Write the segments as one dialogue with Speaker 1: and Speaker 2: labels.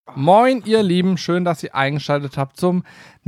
Speaker 1: Moin, ihr Lieben, schön, dass ihr eingeschaltet habt zum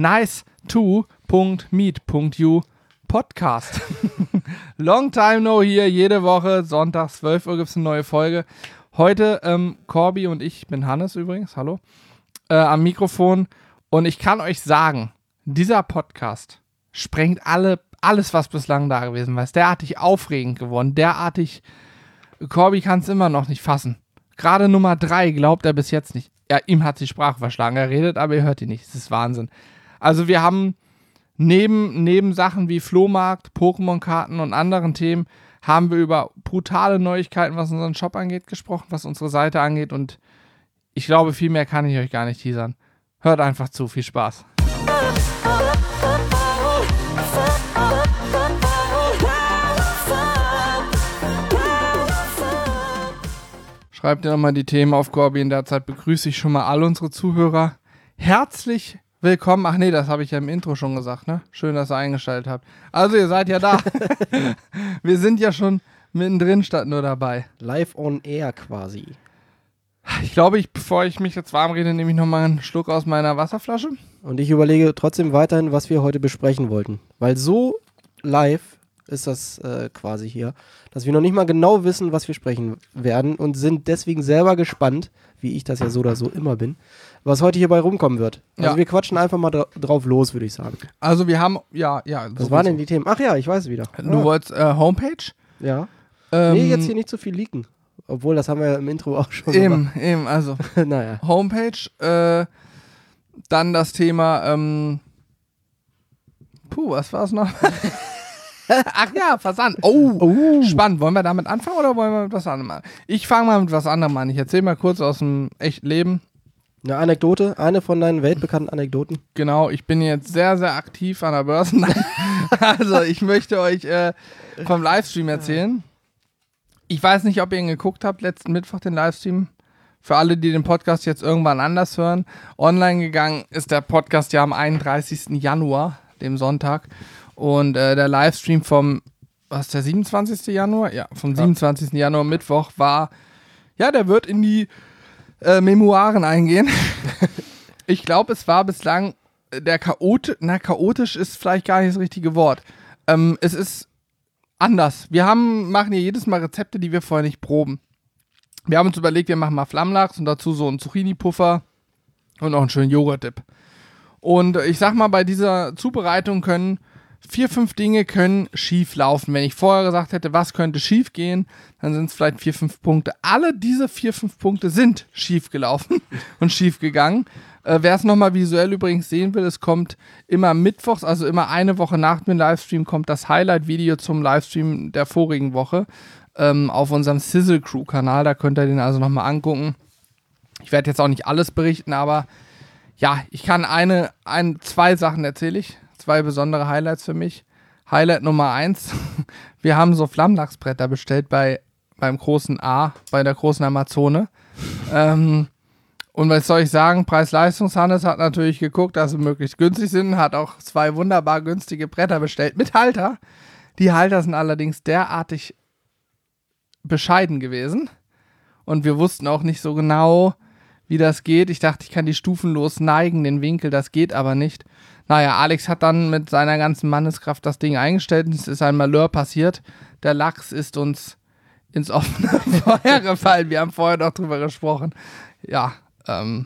Speaker 1: nice2.meet.you Podcast. Long time no here, jede Woche, Sonntag 12 Uhr gibt es eine neue Folge. Heute Corby und ich bin Hannes übrigens, hallo, am Mikrofon. Und ich kann euch sagen, dieser Podcast sprengt alles, was bislang da gewesen war. Ist derartig aufregend geworden, derartig, Corby kann es immer noch nicht fassen. Gerade Nummer 3 glaubt er bis jetzt nicht. Ja, ihm hat die Sprache verschlagen. Er redet, aber ihr hört ihn nicht. Das ist Wahnsinn. Also wir haben neben Sachen wie Flohmarkt, Pokémon-Karten und anderen Themen, haben wir über brutale Neuigkeiten, was unseren Shop angeht, gesprochen, was unsere Seite angeht. Und ich glaube, viel mehr kann ich euch gar nicht teasern. Hört einfach zu. Viel Spaß. Schreibt ihr nochmal die Themen auf, Corby. In der Zeit begrüße ich schon mal alle unsere Zuhörer. Herzlich willkommen. Ach nee, das habe ich ja im Intro schon gesagt, ne? Schön, dass ihr eingeschaltet habt. Also, ihr seid ja da. Wir sind ja schon mittendrin, statt nur dabei.
Speaker 2: Live on air quasi.
Speaker 1: Ich glaube, bevor ich mich jetzt warm rede, nehme ich nochmal einen Schluck aus meiner Wasserflasche.
Speaker 2: Und ich überlege trotzdem weiterhin, was wir heute besprechen wollten. Weil so live ist das quasi hier, dass wir noch nicht mal genau wissen, was wir sprechen werden und sind deswegen selber gespannt, wie ich das ja so oder so immer bin, was heute hierbei rumkommen wird. Also wir quatschen einfach mal drauf los, würde ich sagen.
Speaker 1: Also wir haben, ja.
Speaker 2: Was waren denn die Themen? Ach ja, ich weiß es wieder.
Speaker 1: Du wolltest Homepage?
Speaker 2: Ja. Nee, jetzt hier nicht so viel leaken. Obwohl, das haben wir ja im Intro auch schon gemacht.
Speaker 1: Eben, also
Speaker 2: naja.
Speaker 1: Homepage, dann das Thema, was war es noch? Ach ja, Versand. Oh, spannend. Wollen wir damit anfangen oder wollen wir mit was anderem an? Ich fange mal mit was anderem an. Ich erzähle mal kurz aus dem echten Leben.
Speaker 2: Eine Anekdote, eine von deinen weltbekannten Anekdoten.
Speaker 1: Genau, ich bin jetzt sehr, sehr aktiv an der Börse. Also, ich möchte euch vom Livestream erzählen. Ich weiß nicht, ob ihr ihn geguckt habt, letzten Mittwoch den Livestream. Für alle, die den Podcast jetzt irgendwann anders hören. Online gegangen ist der Podcast ja am 31. Januar, dem Sonntag. Und der Livestream vom, der 27. Januar? Ja, vom 27. Januar, Mittwoch, war, der wird in die Memoiren eingehen. Ich glaube, es war bislang chaotisch ist vielleicht gar nicht das richtige Wort. Es ist anders. Wir machen hier jedes Mal Rezepte, die wir vorher nicht proben. Wir haben uns überlegt, wir machen mal Flammlachs und dazu so einen Zucchini-Puffer und noch einen schönen Joghurt-Dip. Und ich sag mal, bei dieser Zubereitung 4-5 Dinge können schief laufen. Wenn ich vorher gesagt hätte, was könnte schief gehen, dann sind es vielleicht 4-5 Punkte. Alle diese 4-5 Punkte sind schief gelaufen und schief gegangen. Wer es nochmal visuell übrigens sehen will, es kommt immer mittwochs, also immer eine Woche nach dem Livestream, kommt das Highlight-Video zum Livestream der vorigen Woche auf unserem Sizzle Crew-Kanal. Da könnt ihr den also nochmal angucken. Ich werde jetzt auch nicht alles berichten, aber ja, ich kann zwei Sachen erzähle ich. 2 besondere Highlights für mich. Highlight Nummer 1, wir haben so Flammlachsbretter bestellt beim großen A, bei der großen Amazone. Und was soll ich sagen, Preis-Leistungs-Hannes hat natürlich geguckt, dass sie möglichst günstig sind, hat auch 2 wunderbar günstige Bretter bestellt mit Halter. Die Halter sind allerdings derartig bescheiden gewesen und wir wussten auch nicht so genau, wie das geht. Ich dachte, ich kann die stufenlos neigen, den Winkel, das geht aber nicht. Naja, Alex hat dann mit seiner ganzen Manneskraft das Ding eingestellt und es ist ein Malheur passiert. Der Lachs ist uns ins offene Feuer gefallen. Wir haben vorher noch drüber gesprochen. Ja, er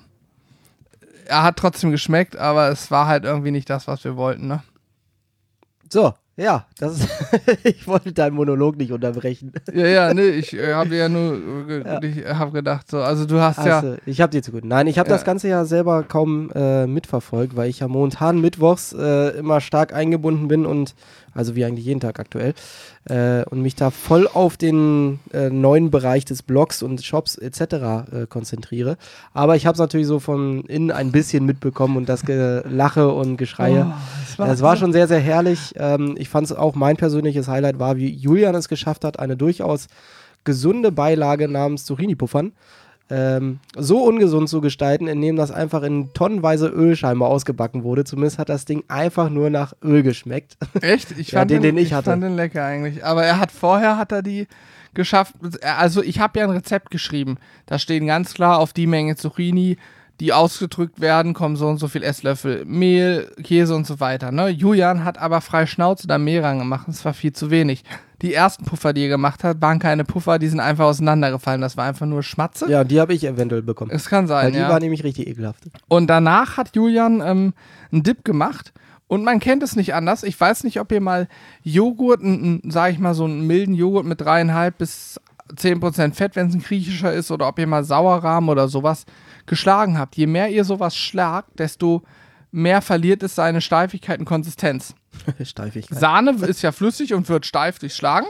Speaker 1: hat trotzdem geschmeckt, aber es war halt irgendwie nicht das, was wir wollten, ne?
Speaker 2: So, ja, ich wollte deinen Monolog nicht unterbrechen.
Speaker 1: Ja, nee, ich habe ja nur hab gedacht, so, also du hast
Speaker 2: Ich habe dir zu gut. Nein, ich habe das Ganze ja selber kaum mitverfolgt, weil ich ja momentan mittwochs immer stark eingebunden bin und, also wie eigentlich jeden Tag aktuell, und mich da voll auf den neuen Bereich des Blogs und Shops etc. Konzentriere. Aber ich habe es natürlich so von innen ein bisschen mitbekommen und das Gelache und Geschreie. Es war schon sehr, sehr herrlich. Ich fand es auch, mein persönliches Highlight war, wie Julian es geschafft hat, eine durchaus gesunde Beilage namens Zucchini-Puffern so ungesund zu gestalten, indem das einfach in tonnenweise Öl scheinbar ausgebacken wurde. Zumindest hat das Ding einfach nur nach Öl geschmeckt.
Speaker 1: Echt? Ich fand den lecker eigentlich. Aber vorher hat er die geschafft. Also ich habe ja ein Rezept geschrieben. Da stehen ganz klar auf die Menge Zucchini die ausgedrückt werden, kommen so und so viel Esslöffel Mehl, Käse und so weiter. Ne? Julian hat aber frei Schnauze da Mehl rangemacht, das war viel zu wenig. Die ersten Puffer, die er gemacht hat, waren keine Puffer, die sind einfach auseinandergefallen. Das war einfach nur Schmatze.
Speaker 2: Ja, die habe ich eventuell bekommen.
Speaker 1: Es kann sein,
Speaker 2: weil die war nämlich richtig ekelhaft. Und
Speaker 1: danach hat Julian einen Dip gemacht. Und man kennt es nicht anders. Ich weiß nicht, ob ihr mal Joghurt, sag ich mal, so einen milden Joghurt mit 3,5 bis 10% Fett, wenn es ein griechischer ist, oder ob ihr mal Sauerrahm oder sowas geschlagen habt. Je mehr ihr sowas schlagt, desto mehr verliert es seine Steifigkeit und Konsistenz.
Speaker 2: Steifigkeit.
Speaker 1: Sahne ist ja flüssig und wird steif durch Schlagen.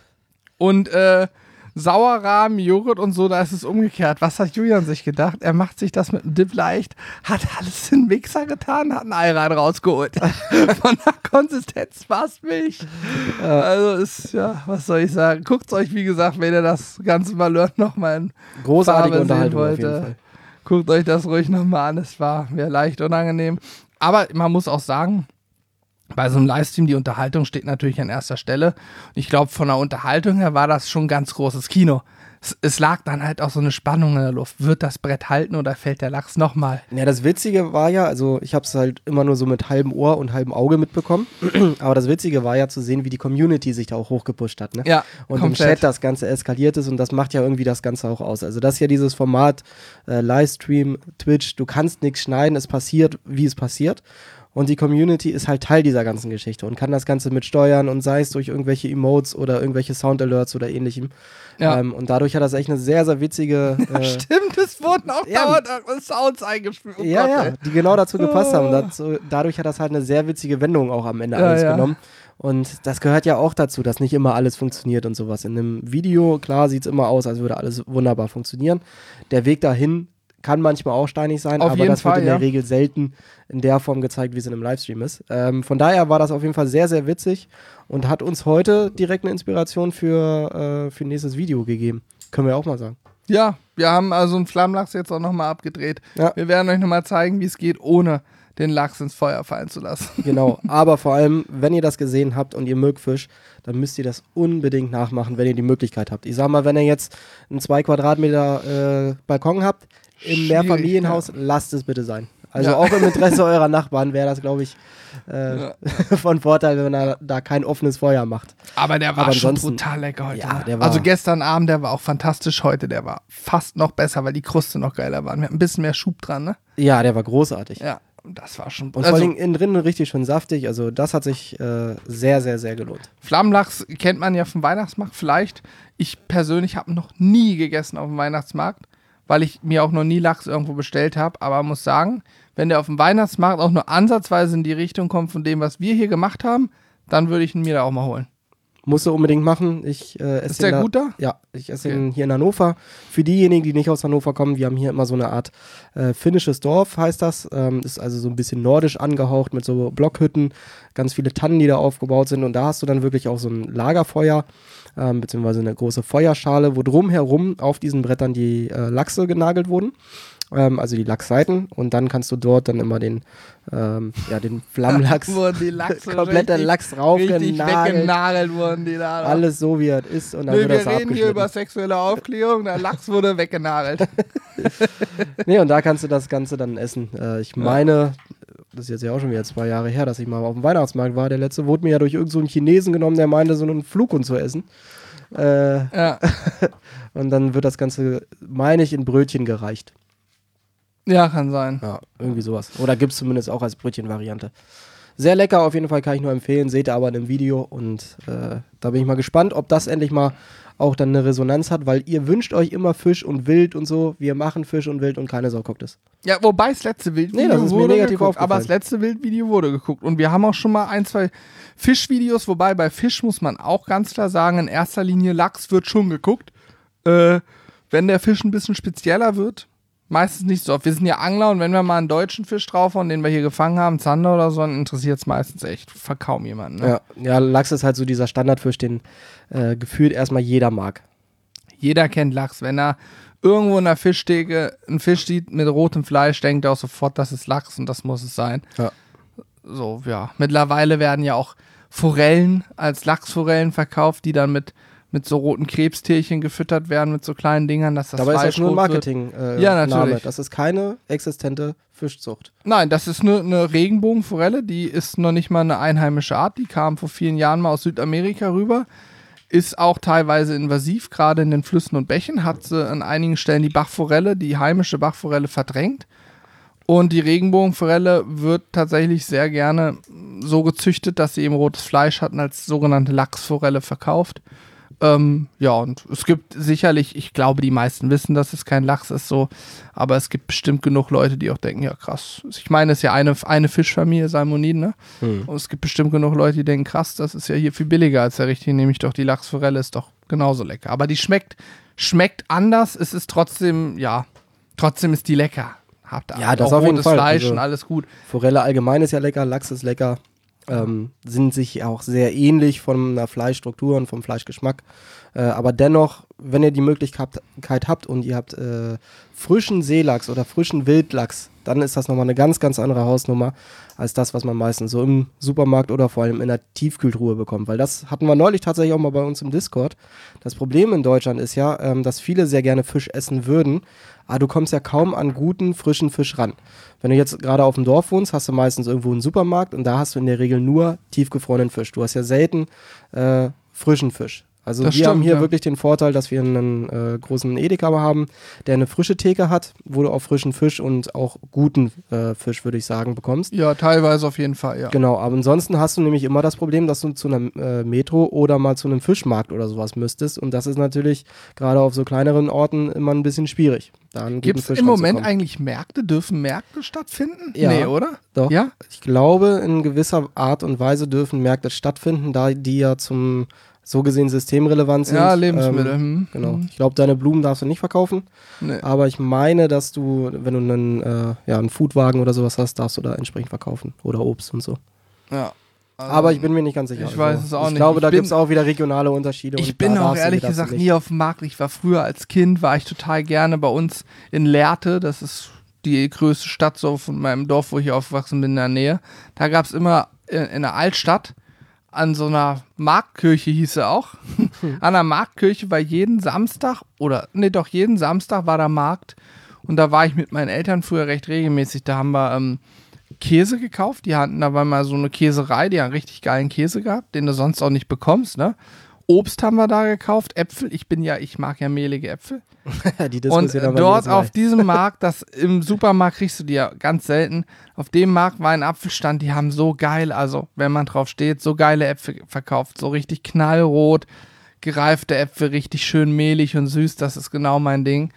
Speaker 1: Und Sauerrahm, Joghurt und so, da ist es umgekehrt. Was hat Julian sich gedacht? Er macht sich das mit einem Dip leicht, hat alles in den Mixer getan, hat einen Eirein rausgeholt. Von der Konsistenz war es Milch. Also ist, ja, was soll ich sagen? Guckt euch, wie gesagt, wenn ihr das ganze Malheur nochmal in
Speaker 2: großartige
Speaker 1: Farbe
Speaker 2: Unterhaltung
Speaker 1: sehen
Speaker 2: auf jeden
Speaker 1: wollt,
Speaker 2: Fall.
Speaker 1: guckt euch das ruhig nochmal an. Es wäre leicht unangenehm. Aber man muss auch sagen, bei so einem Livestream, die Unterhaltung steht natürlich an erster Stelle. Und ich glaube, von der Unterhaltung her war das schon ganz großes Kino. Es lag dann halt auch so eine Spannung in der Luft. Wird das Brett halten oder fällt der Lachs nochmal?
Speaker 2: Ja, das Witzige war ja, also ich habe es halt immer nur so mit halbem Ohr und halbem Auge mitbekommen. Aber das Witzige war ja zu sehen, wie die Community sich da auch hochgepusht hat. Ne?
Speaker 1: Ja,
Speaker 2: und
Speaker 1: komplett.
Speaker 2: im Chat das Ganze eskaliert ist und das macht ja irgendwie das Ganze auch aus. Also das ist ja dieses Format, Livestream, Twitch, du kannst nichts schneiden, es passiert, wie es passiert. Und die Community ist halt Teil dieser ganzen Geschichte und kann das Ganze mit steuern und sei es durch irgendwelche Emotes oder irgendwelche Sound-Alerts oder ähnlichem.
Speaker 1: Ja.
Speaker 2: Und dadurch hat das echt eine sehr, sehr witzige...
Speaker 1: Stimmt, es wurden auch dauernd Sounds eingespielt. Oh
Speaker 2: ja,
Speaker 1: Gott,
Speaker 2: ja,
Speaker 1: ey.
Speaker 2: die genau dazu gepasst haben. Dadurch hat das halt eine sehr witzige Wendung auch am Ende alles genommen. Und das gehört ja auch dazu, dass nicht immer alles funktioniert und sowas. In einem Video, klar, sieht es immer aus, als würde alles wunderbar funktionieren. Der Weg dahin kann manchmal auch steinig sein,
Speaker 1: Auf
Speaker 2: aber
Speaker 1: jeden
Speaker 2: das wird
Speaker 1: Fall,
Speaker 2: in der Regel selten in der Form gezeigt, wie es in einem Livestream ist. Von daher war das auf jeden Fall sehr, sehr witzig und hat uns heute direkt eine Inspiration für nächstes Video gegeben. Können wir auch mal sagen.
Speaker 1: Ja, wir haben also einen Flammlachs jetzt auch nochmal abgedreht. Ja. Wir werden euch nochmal zeigen, wie es geht, ohne den Lachs ins Feuer fallen zu lassen.
Speaker 2: Genau, aber vor allem, wenn ihr das gesehen habt und ihr mögt Fisch, dann müsst ihr das unbedingt nachmachen, wenn ihr die Möglichkeit habt. Ich sag mal, wenn ihr jetzt einen 2 Quadratmeter Balkon habt, im Mehrfamilienhaus, lasst es bitte sein. Also auch im Interesse eurer Nachbarn wäre das, glaube ich, von Vorteil, wenn er da kein offenes Feuer macht.
Speaker 1: Aber der war schon brutal lecker heute.
Speaker 2: Ja, der
Speaker 1: war also gestern Abend, der war auch fantastisch. Heute, der war fast noch besser, weil die Kruste noch geiler war. Wir hatten ein bisschen mehr Schub dran, ne?
Speaker 2: Ja, der war großartig.
Speaker 1: Ja, das war schon...
Speaker 2: Und vor allem innen drin richtig schön saftig. Also das hat sich sehr, sehr, sehr gelohnt.
Speaker 1: Flammlachs kennt man ja vom Weihnachtsmarkt vielleicht. Ich persönlich habe noch nie gegessen auf dem Weihnachtsmarkt, weil ich mir auch noch nie Lachs irgendwo bestellt habe. Aber muss sagen, wenn der auf dem Weihnachtsmarkt auch nur ansatzweise in die Richtung kommt von dem, was wir hier gemacht haben, dann würde ich ihn mir da auch mal holen.
Speaker 2: Musst du unbedingt machen. Ist
Speaker 1: der gut da?
Speaker 2: Ja, ich esse ihn hier in Hannover. Für diejenigen, die nicht aus Hannover kommen, wir haben hier immer so eine Art finnisches Dorf, heißt das. Ist also so ein bisschen nordisch angehaucht mit so Blockhütten, ganz viele Tannen, die da aufgebaut sind. Und da hast du dann wirklich auch so ein Lagerfeuer, beziehungsweise eine große Feuerschale, wo drumherum auf diesen Brettern die Lachse genagelt wurden. Also die Lachsseiten, und dann kannst du dort dann immer den Flammlachs,
Speaker 1: wurden die Lachse
Speaker 2: kompletter Lachs
Speaker 1: weggenagelt wurden die da.
Speaker 2: Alles so, wie er ist, und dann wird das
Speaker 1: wir reden hier über sexuelle Aufklärung, der Lachs wurde weggenagelt.
Speaker 2: Nee, und da kannst du das Ganze dann essen. Ich meine, das ist jetzt ja auch schon wieder 2 Jahre her, dass ich mal auf dem Weihnachtsmarkt war. Der letzte wurde mir ja durch irgendeinen Chinesen genommen, der meinte, so einen Flughund zu essen. Und dann wird das Ganze, meine ich, in Brötchen gereicht.
Speaker 1: Ja, kann sein.
Speaker 2: Ja, irgendwie sowas. Oder gibt es zumindest auch als Brötchenvariante. Sehr lecker, auf jeden Fall, kann ich nur empfehlen. Seht ihr aber in dem Video. Und da bin ich mal gespannt, ob das endlich mal auch dann eine Resonanz hat, weil ihr wünscht euch immer Fisch und Wild und so. Wir machen Fisch und Wild und keine Sau guckt es.
Speaker 1: Ja, wobei das letzte Wildvideo
Speaker 2: das ist mir negativ
Speaker 1: geguckt, aber das
Speaker 2: aufgefallen.
Speaker 1: letzte Wildvideo wurde geguckt. Und wir haben auch schon mal 1, 2 Fischvideos, wobei bei Fisch muss man auch ganz klar sagen, in erster Linie Lachs wird schon geguckt. Wenn der Fisch ein bisschen spezieller wird, meistens nicht so oft. Wir sind ja Angler, und wenn wir mal einen deutschen Fisch draufhauen, den wir hier gefangen haben, Zander oder so, dann interessiert es meistens echt kaum jemanden. Ne?
Speaker 2: Ja, Lachs ist halt so dieser Standardfisch, den gefühlt erstmal jeder mag.
Speaker 1: Jeder kennt Lachs. Wenn er irgendwo in der Fischtheke einen Fisch sieht mit rotem Fleisch, denkt er auch sofort, das ist Lachs und das muss es sein.
Speaker 2: Ja.
Speaker 1: So, ja. Mittlerweile werden ja auch Forellen als Lachsforellen verkauft, die dann mit mit so roten Krebstierchen gefüttert werden, mit so kleinen Dingern, dass das
Speaker 2: Dabei
Speaker 1: Fleisch
Speaker 2: ist das nur ein
Speaker 1: rot wird.
Speaker 2: Marketing.
Speaker 1: Ja, natürlich.
Speaker 2: Name. Das ist keine existente Fischzucht.
Speaker 1: Nein, das ist eine Regenbogenforelle, die ist noch nicht mal eine einheimische Art, die kam vor vielen Jahren mal aus Südamerika rüber, ist auch teilweise invasiv, gerade in den Flüssen und Bächen, hat sie an einigen Stellen die Bachforelle, die heimische Bachforelle verdrängt. Und die Regenbogenforelle wird tatsächlich sehr gerne so gezüchtet, dass sie eben rotes Fleisch hat und als sogenannte Lachsforelle verkauft. Ja, und es gibt sicherlich, ich glaube, die meisten wissen, dass es kein Lachs ist, so, aber es gibt bestimmt genug Leute, die auch denken, ja krass. Ich meine, es ist ja eine Fischfamilie, Salmoniden, ne? Und es gibt bestimmt genug Leute, die denken, krass, das ist ja hier viel billiger als der richtige, nämlich doch die Lachsforelle ist doch genauso lecker. Aber die schmeckt anders, es ist trotzdem ist die lecker. Habt
Speaker 2: Ja, das
Speaker 1: auch
Speaker 2: auf jeden
Speaker 1: rotes
Speaker 2: Fall.
Speaker 1: Fleisch
Speaker 2: Also,
Speaker 1: und alles gut.
Speaker 2: Forelle allgemein ist ja lecker, Lachs ist lecker. Sind sich auch sehr ähnlich von der Fleischstruktur und vom Fleischgeschmack. Aber dennoch, wenn ihr die Möglichkeit habt und ihr habt frischen Seelachs oder frischen Wildlachs, dann ist das nochmal eine ganz, ganz andere Hausnummer als das, was man meistens so im Supermarkt oder vor allem in der Tiefkühltruhe bekommt. Weil das hatten wir neulich tatsächlich auch mal bei uns im Discord. Das Problem in Deutschland ist ja, dass viele sehr gerne Fisch essen würden, aber du kommst ja kaum an guten, frischen Fisch ran. Wenn du jetzt gerade auf dem Dorf wohnst, hast du meistens irgendwo einen Supermarkt und da hast du in der Regel nur tiefgefrorenen Fisch. Du hast ja selten frischen Fisch. Also wir haben hier wirklich den Vorteil, dass wir einen großen Edeka haben, der eine frische Theke hat, wo du auch frischen Fisch und auch guten Fisch, würde ich sagen, bekommst.
Speaker 1: Ja, teilweise auf jeden Fall, ja.
Speaker 2: Genau, aber ansonsten hast du nämlich immer das Problem, dass du zu einer Metro oder mal zu einem Fischmarkt oder sowas müsstest und das ist natürlich gerade auf so kleineren Orten immer ein bisschen schwierig.
Speaker 1: Gibt es im Moment eigentlich Märkte? Dürfen Märkte stattfinden?
Speaker 2: Ja,
Speaker 1: nee, oder?
Speaker 2: Doch.
Speaker 1: Ja?
Speaker 2: Ich glaube, in gewisser Art und Weise dürfen Märkte stattfinden, da die ja zum so gesehen systemrelevant sind.
Speaker 1: Ja, Lebensmittel.
Speaker 2: Genau. Ich glaube, deine Blumen darfst du nicht verkaufen.
Speaker 1: Nee.
Speaker 2: Aber ich meine, dass du, wenn du einen Foodwagen oder sowas hast, darfst du da entsprechend verkaufen. Oder Obst und so.
Speaker 1: Ja. Also,
Speaker 2: aber ich bin mir nicht ganz sicher.
Speaker 1: Ich weiß es auch nicht.
Speaker 2: Ich glaube, da gibt es auch wieder regionale Unterschiede.
Speaker 1: Ich bin auch ehrlich gesagt nie auf dem Markt. Ich war früher als Kind, war ich total gerne bei uns in Lehrte. Das ist die größte Stadt so von meinem Dorf, wo ich aufgewachsen bin, in der Nähe. Da gab es immer in der Altstadt an so einer Marktkirche, hieß sie auch. An der Marktkirche war jeden Samstag war da Markt. Und da war ich mit meinen Eltern früher recht regelmäßig. Da haben wir Käse gekauft. Da war mal so eine Käserei, die haben richtig geilen Käse gehabt, den du sonst auch nicht bekommst, ne? Obst haben wir da gekauft, Äpfel. Ich mag ja mehlige Äpfel.
Speaker 2: Die Diskussion
Speaker 1: und dort auf diesem Markt, im Supermarkt kriegst du die ja ganz selten, auf dem Markt war ein Apfelstand, die haben so geil, also wenn man drauf steht, so geile Äpfel verkauft, so richtig knallrot, gereifte Äpfel, richtig schön mehlig und süß, das ist genau mein Ding.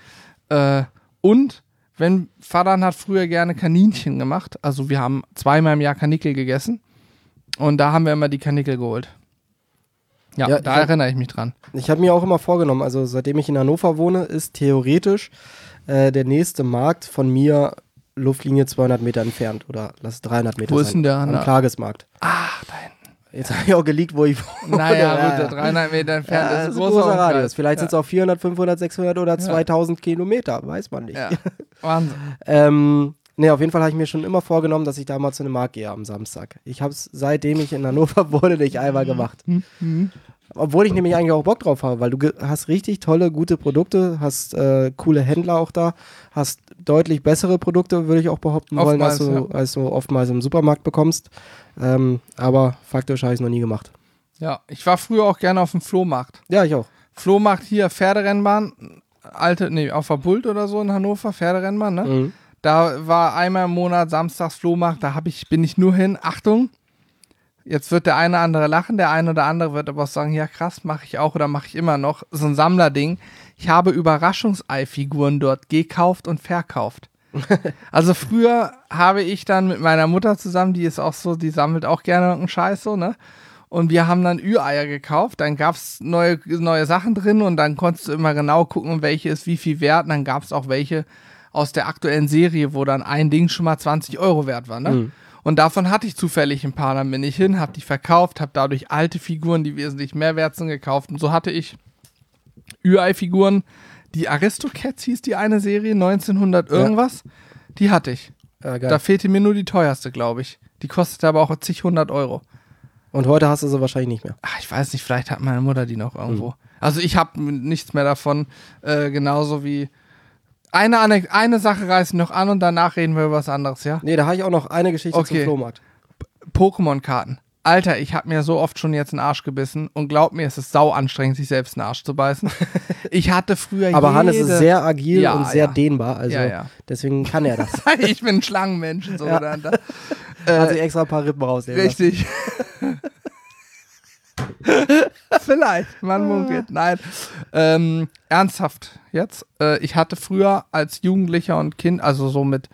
Speaker 1: Und Vater hat früher gerne Kaninchen gemacht, also wir haben zweimal im Jahr Karnickel gegessen und da haben wir immer die Karnickel geholt. Ja, da erinnere ich mich dran.
Speaker 2: Ich habe mir auch immer vorgenommen, also seitdem ich in Hannover wohne, ist theoretisch der nächste Markt von mir Luftlinie 200 Meter entfernt oder lass 300 Meter sein.
Speaker 1: Wo ist denn der?
Speaker 2: Am Klagesmarkt.
Speaker 1: Ach, da hinten.
Speaker 2: Jetzt habe ich auch geleakt, wo ich wohne.
Speaker 1: Naja, gut, 300 Meter entfernt
Speaker 2: das ist ein großer Radius. Vielleicht sind es auch 400, 500, 600 oder 2000 Kilometer, weiß man nicht.
Speaker 1: Ja. Wahnsinn.
Speaker 2: Nee, auf jeden Fall habe ich mir schon immer vorgenommen, dass ich da mal zu einem Markt gehe am Samstag. Ich habe es, seitdem ich in Hannover wohne, nicht einmal gemacht. Obwohl ich nämlich eigentlich auch Bock drauf habe, weil du hast richtig tolle, gute Produkte, hast coole Händler auch da, hast deutlich bessere Produkte, würde ich auch behaupten wollen, als du oftmals im Supermarkt bekommst. Aber faktisch habe ich es noch nie gemacht.
Speaker 1: Ja, ich war früher auch gerne auf dem Flohmarkt.
Speaker 2: Ja, ich auch.
Speaker 1: Flohmarkt hier, Pferderennbahn, auf der Bult oder so in Hannover, Pferderennbahn, ne?
Speaker 2: Mhm.
Speaker 1: Da war einmal im Monat samstags Flohmarkt, bin ich nur hin. Achtung, jetzt wird der eine oder andere lachen, der eine oder andere wird aber auch sagen, ja krass, mache ich auch oder mache ich immer noch. So ein Sammlerding. Ich habe Überraschungseifiguren dort gekauft und verkauft. Also früher habe ich dann mit meiner Mutter zusammen, die ist auch so, die sammelt auch gerne irgendeinen Scheiß so, ne? Und wir haben dann Ü-Eier gekauft, dann gab es neue Sachen drin und dann konntest du immer genau gucken, welche ist wie viel wert. Und dann gab es auch welche aus der aktuellen Serie, wo dann ein Ding schon mal 20 € wert war, ne? Mhm. Und davon hatte ich zufällig ein paar, dann bin ich hin, hab die verkauft, hab dadurch alte Figuren, die wesentlich mehr wert sind, gekauft. Und so hatte ich Ü-Ei-Figuren, die Aristocats hieß die eine Serie, 1900 irgendwas, die hatte ich.
Speaker 2: Ja, geil.
Speaker 1: Da fehlte mir nur die teuerste, glaube ich. Die kostete aber auch zig 100 €.
Speaker 2: Und heute hast du sie wahrscheinlich nicht mehr.
Speaker 1: Ach, ich weiß nicht, vielleicht hat meine Mutter die noch irgendwo. Also ich habe nichts mehr davon, genauso wie eine Sache reißen noch an und danach reden wir über was anderes, ja?
Speaker 2: Nee, da habe ich auch noch eine Geschichte zum Flohmarkt.
Speaker 1: Pokémon-Karten. Alter, ich habe mir so oft schon jetzt einen Arsch gebissen und glaub mir, es ist sau anstrengend, sich selbst einen Arsch zu beißen. Ich hatte früher
Speaker 2: Aber Hannes ist sehr agil und sehr dehnbar, also deswegen kann er das.
Speaker 1: Ich bin ein Schlangenmensch. So
Speaker 2: Hat sich extra ein paar Rippen rausnehmen.
Speaker 1: Richtig. Vielleicht, man munkelt. Nein. Ernsthaft jetzt. Ich hatte früher als Jugendlicher und Kind, also so mit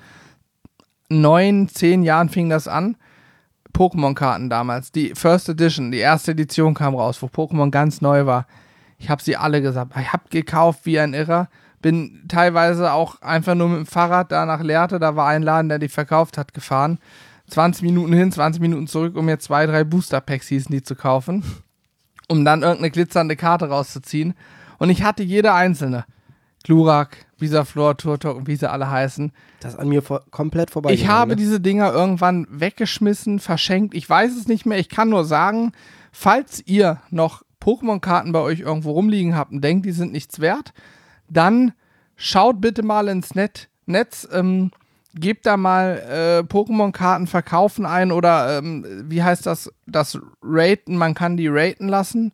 Speaker 1: 9, 10 Jahren fing das an, Pokémon-Karten damals. Die First Edition, die erste Edition kam raus, wo Pokémon ganz neu war. Ich habe sie alle gesagt. Ich habe gekauft wie ein Irrer. Bin teilweise auch einfach nur mit dem Fahrrad da nach Lehrte, da war ein Laden, der die verkauft hat, gefahren. 20 Minuten hin, 20 Minuten zurück, um mir 2, 3 Booster-Packs hießen die zu kaufen, um dann irgendeine glitzernde Karte rauszuziehen. Und ich hatte jede einzelne. Glurak, Bisaflor, Turtok und wie sie alle heißen.
Speaker 2: Das ist an mir komplett vorbei.
Speaker 1: Ich habe diese Dinger irgendwann weggeschmissen, verschenkt. Ich weiß es nicht mehr. Ich kann nur sagen, falls ihr noch Pokémon-Karten bei euch irgendwo rumliegen habt und denkt, die sind nichts wert, dann schaut bitte mal ins Netz, gebt da mal Pokémon-Karten verkaufen ein oder wie heißt das Raten, man kann die raten lassen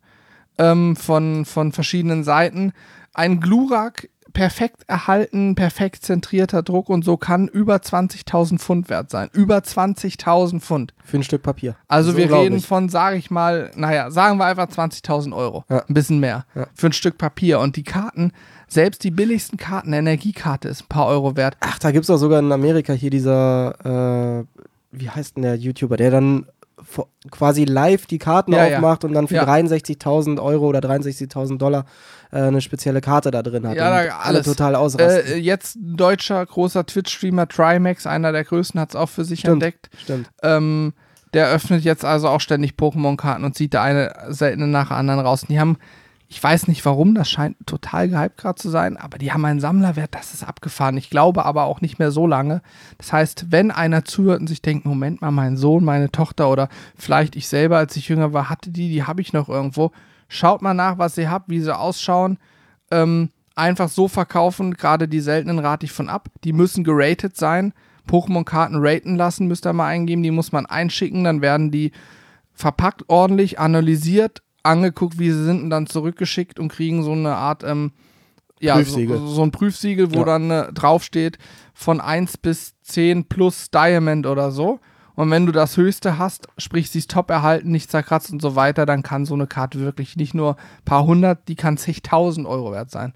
Speaker 1: von verschiedenen Seiten. Ein Glurak, perfekt erhalten, perfekt zentrierter Druck und so kann über 20.000 Pfund wert sein. Über 20.000 Pfund.
Speaker 2: Für ein Stück Papier.
Speaker 1: Also wir reden von, sagen wir einfach 20.000 Euro. Ja. Ein bisschen mehr. Ja. Für ein Stück Papier. Und die Karten, selbst die billigsten Karten, eine Energiekarte ist ein paar Euro wert.
Speaker 2: Ach, da gibt es auch sogar in Amerika hier dieser, wie heißt denn der YouTuber, der dann quasi live die Karten aufmacht und dann für 63.000 Euro oder 63.000 Dollar eine spezielle Karte da drin hat.
Speaker 1: Ja, da
Speaker 2: alle total ausrasten.
Speaker 1: Jetzt ein deutscher großer Twitch-Streamer, Trimax, einer der größten, hat es auch für sich entdeckt.
Speaker 2: Stimmt.
Speaker 1: Der öffnet jetzt also auch ständig Pokémon-Karten und zieht da eine seltene nach der anderen raus. Und die haben, ich weiß nicht warum, das scheint total gehypt gerade zu sein, aber die haben einen Sammlerwert, das ist abgefahren. Ich glaube aber auch nicht mehr so lange. Das heißt, wenn einer zuhört und sich denkt, Moment mal, mein Sohn, meine Tochter oder vielleicht ich selber, als ich jünger war, hatte die habe ich noch irgendwo. Schaut mal nach, was ihr habt, wie sie ausschauen. Einfach so verkaufen, gerade die seltenen rate ich von ab. Die müssen geratet sein. Pokémon-Karten raten lassen, müsst ihr mal eingeben. Die muss man einschicken, dann werden die verpackt ordentlich, analysiert, angeguckt, wie sie sind und dann zurückgeschickt und kriegen so eine Art
Speaker 2: Prüfsiegel.
Speaker 1: So ein Prüfsiegel, wo dann draufsteht von 1 bis 10 plus Diamond oder so. Und wenn du das Höchste hast, sprich sie ist top erhalten, nicht zerkratzt und so weiter, dann kann so eine Karte wirklich nicht nur ein paar hundert, die kann zigtausend Euro wert sein.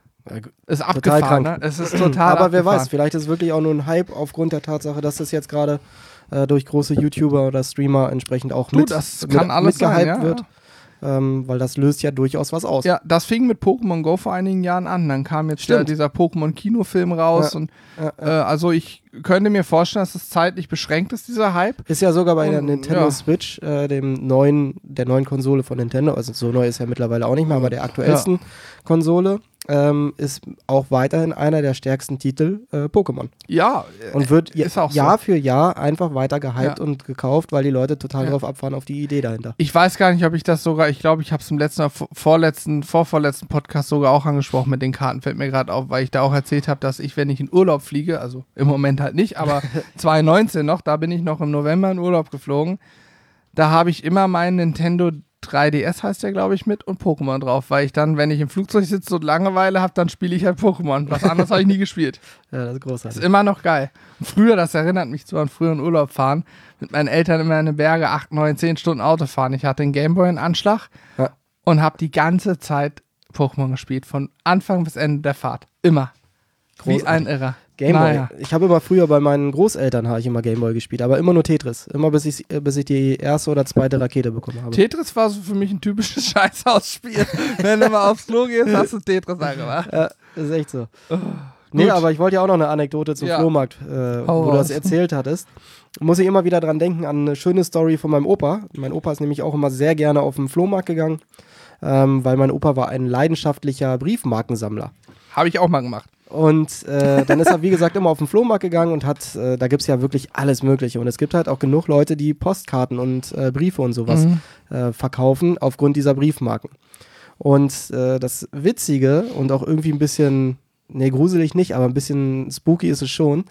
Speaker 1: Ist abgefahren, ne? Es ist total
Speaker 2: Aber
Speaker 1: abgefahren.
Speaker 2: wer weiß, vielleicht ist es wirklich auch nur ein Hype aufgrund der Tatsache, dass das jetzt gerade durch große YouTuber oder Streamer entsprechend auch mitgehypt wird. Weil das löst ja durchaus was aus.
Speaker 1: Ja, das fing mit Pokémon Go vor einigen Jahren an. Dann kam jetzt dieser Pokémon-Kinofilm raus. Also ich könnte mir vorstellen, dass es zeitlich beschränkt ist, dieser Hype.
Speaker 2: Ist ja sogar bei der Nintendo Switch, der neuen Konsole von Nintendo, also so neu ist ja mittlerweile auch nicht mehr, aber der aktuellsten Konsole, ist auch weiterhin einer der stärksten Titel Pokémon.
Speaker 1: Ja,
Speaker 2: und wird
Speaker 1: ist auch
Speaker 2: Jahr für Jahr einfach weiter gehypt und gekauft, weil die Leute total drauf abfahren auf die Idee dahinter.
Speaker 1: Ich weiß gar nicht, ob ich das sogar, ich glaube, ich habe es im vorvorletzten Podcast sogar auch angesprochen mit den Karten, fällt mir gerade auf, weil ich da auch erzählt habe, dass ich, wenn ich in Urlaub fliege, also im Moment halt nicht, aber 2019 noch, da bin ich noch im November in Urlaub geflogen, da habe ich immer meinen Nintendo 3DS heißt der, glaube ich, mit und Pokémon drauf, weil ich dann, wenn ich im Flugzeug sitze und Langeweile habe, dann spiele ich halt Pokémon. Was anderes habe ich nie gespielt.
Speaker 2: Ja, das ist großartig.
Speaker 1: Ist immer noch geil. Und früher, das erinnert mich so an früheren Urlaub fahren, mit meinen Eltern immer in den Berge 8, 9, 10 Stunden Auto fahren. Ich hatte den Gameboy in Anschlag und habe die ganze Zeit Pokémon gespielt, von Anfang bis Ende der Fahrt. Immer. Großartig. Wie ein Irrer.
Speaker 2: Gameboy. Naja. Ich habe immer früher bei meinen Großeltern Gameboy gespielt, aber immer nur Tetris. Immer bis ich die erste oder zweite Rakete bekommen habe.
Speaker 1: Tetris war so für mich ein typisches Scheißhausspiel. Wenn du mal aufs Klo gehst, hast du Tetris angemacht.
Speaker 2: Ja, ist echt so. Nee, aber ich wollte ja auch noch eine Anekdote zum Flohmarkt, wo du das erzählt hattest. Muss ich immer wieder dran denken an eine schöne Story von meinem Opa. Mein Opa ist nämlich auch immer sehr gerne auf den Flohmarkt gegangen, weil mein Opa war ein leidenschaftlicher Briefmarkensammler.
Speaker 1: Habe ich auch mal gemacht.
Speaker 2: Und dann ist er, wie gesagt, immer auf den Flohmarkt gegangen und hat, da gibt es ja wirklich alles Mögliche. Und es gibt halt auch genug Leute, die Postkarten und Briefe und sowas verkaufen aufgrund dieser Briefmarken. Und das Witzige und auch irgendwie ein bisschen, gruselig nicht, aber ein bisschen spooky ist es schon.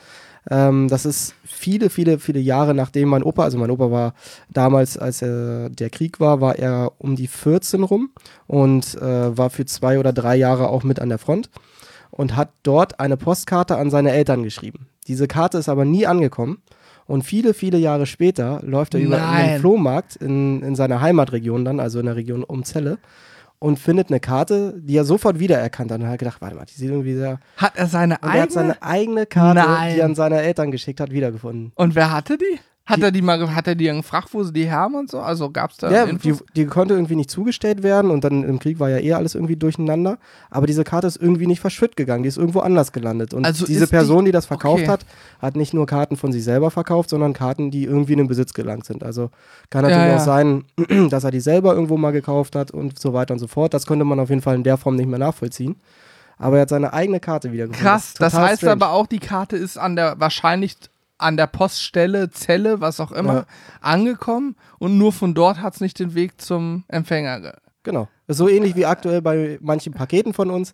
Speaker 2: Das ist viele, viele, viele Jahre nachdem mein Opa war damals, als der Krieg war er um die 14 rum und war für 2 oder 3 Jahre auch mit an der Front und hat dort eine Postkarte an seine Eltern geschrieben. Diese Karte ist aber nie angekommen und viele, viele Jahre später läuft er über den Flohmarkt in seiner Heimatregion dann, also in der Region um Celle, und findet eine Karte, die er sofort wiedererkannt hat und hat gedacht, warte mal, die sieht irgendwie sehr...
Speaker 1: Hat er seine eigene?
Speaker 2: Er hat seine eigene Karte, die er an seine Eltern geschickt hat, wiedergefunden.
Speaker 1: Und wer hatte die? Hat er die gefragt, wo sie die haben und so? Also gab es da
Speaker 2: Infos? Die konnte irgendwie nicht zugestellt werden und dann im Krieg war ja alles irgendwie durcheinander. Aber diese Karte ist irgendwie nicht verschütt gegangen, die ist irgendwo anders gelandet. Und also diese Person, die das verkauft hat, hat nicht nur Karten von sich selber verkauft, sondern Karten, die irgendwie in den Besitz gelangt sind. Also kann natürlich auch sein, dass er die selber irgendwo mal gekauft hat und so weiter und so fort. Das konnte man auf jeden Fall in der Form nicht mehr nachvollziehen. Aber er hat seine eigene Karte wiedergefunden.
Speaker 1: Krass, das heißt strange. Aber auch, die Karte ist wahrscheinlich an der Poststelle, Zelle, was auch immer, angekommen und nur von dort hat es nicht den Weg zum Empfänger.
Speaker 2: Genau. Ist so ähnlich wie aktuell bei manchen Paketen von uns,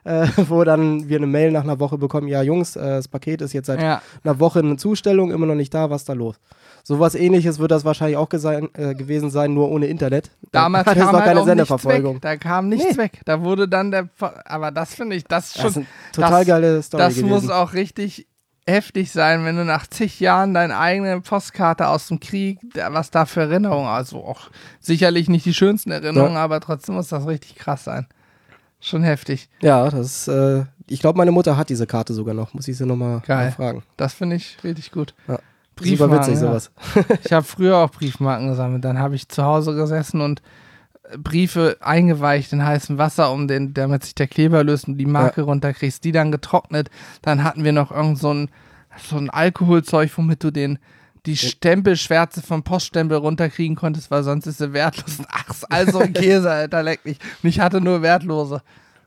Speaker 2: wo dann wir eine Mail nach einer Woche bekommen, ja Jungs, das Paket ist jetzt seit einer Woche in Zustellung, immer noch nicht da, was ist da los? Sowas Ähnliches wird das wahrscheinlich auch gewesen sein, nur ohne Internet.
Speaker 1: Damals kam noch keine Sendeverfolgung. Da kam nichts weg. Da wurde dann aber das finde ich, das schon...
Speaker 2: Das ist eine total geile Story gewesen.
Speaker 1: Das muss auch richtig heftig sein, wenn du nach zig Jahren deine eigene Postkarte aus dem Krieg, was da für Erinnerungen, also auch sicherlich nicht die schönsten Erinnerungen, aber trotzdem muss das richtig krass sein. Schon heftig.
Speaker 2: Ja, das ich glaube, meine Mutter hat diese Karte sogar noch, muss ich sie nochmal fragen.
Speaker 1: Das finde ich richtig gut.
Speaker 2: Ja. Super witzig, sowas.
Speaker 1: Ich habe früher auch Briefmarken gesammelt, dann habe ich zu Hause gesessen und Briefe eingeweicht in heißem Wasser, damit sich der Kleber löst und die Marke runterkriegst, die dann getrocknet. Dann hatten wir noch irgend so ein Alkoholzeug, womit du die Stempelschwärze vom Poststempel runterkriegen konntest, weil sonst ist sie wertlos. Ach, also ein Käse, Alter, leck mich. Und ich hatte nur wertlose.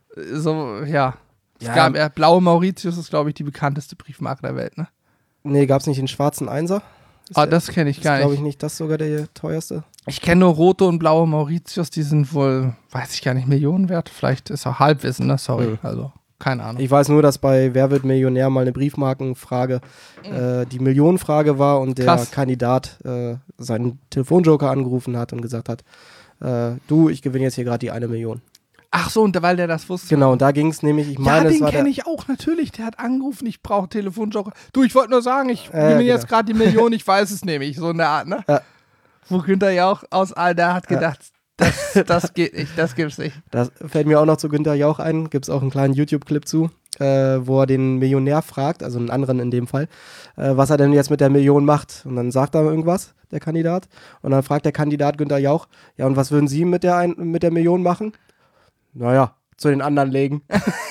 Speaker 1: So, ja. Es gab Blaue Mauritius ist, glaube ich, die bekannteste Briefmarke der Welt, ne?
Speaker 2: Nee, gab es nicht den schwarzen Einser?
Speaker 1: Das kenne ich gar nicht.
Speaker 2: Glaube ich nicht, das ist sogar der teuerste.
Speaker 1: Ich kenne nur rote und blaue Mauritius, die sind wohl, weiß ich gar nicht, Millionen wert. Vielleicht ist auch Halbwissen, ne? Sorry, also keine Ahnung.
Speaker 2: Ich weiß nur, dass bei Wer wird Millionär mal eine Briefmarkenfrage die Millionenfrage war und der Kandidat seinen Telefonjoker angerufen hat und gesagt hat, du, ich gewinne jetzt hier gerade die 1 Million.
Speaker 1: Ach so, und weil der das wusste.
Speaker 2: Genau, und da ging es nämlich, ich meine,
Speaker 1: den kenne ich auch, natürlich. Der hat angerufen, ich brauche Telefonjoker. Du, ich wollte nur sagen, ich gewinne jetzt gerade die Million, ich weiß es nämlich. So in der Art, ne? Ja. Wo Günther Jauch aus Alter hat gedacht, das geht nicht, das gibt's nicht.
Speaker 2: Das fällt mir auch noch zu Günther Jauch ein, gibt's auch einen kleinen YouTube-Clip zu, wo er den Millionär fragt, also einen anderen in dem Fall, was er denn jetzt mit der Million macht. Und dann sagt er irgendwas, der Kandidat. Und dann fragt der Kandidat Günther Jauch, ja, und was würden Sie mit der Million machen? Naja, zu den anderen legen.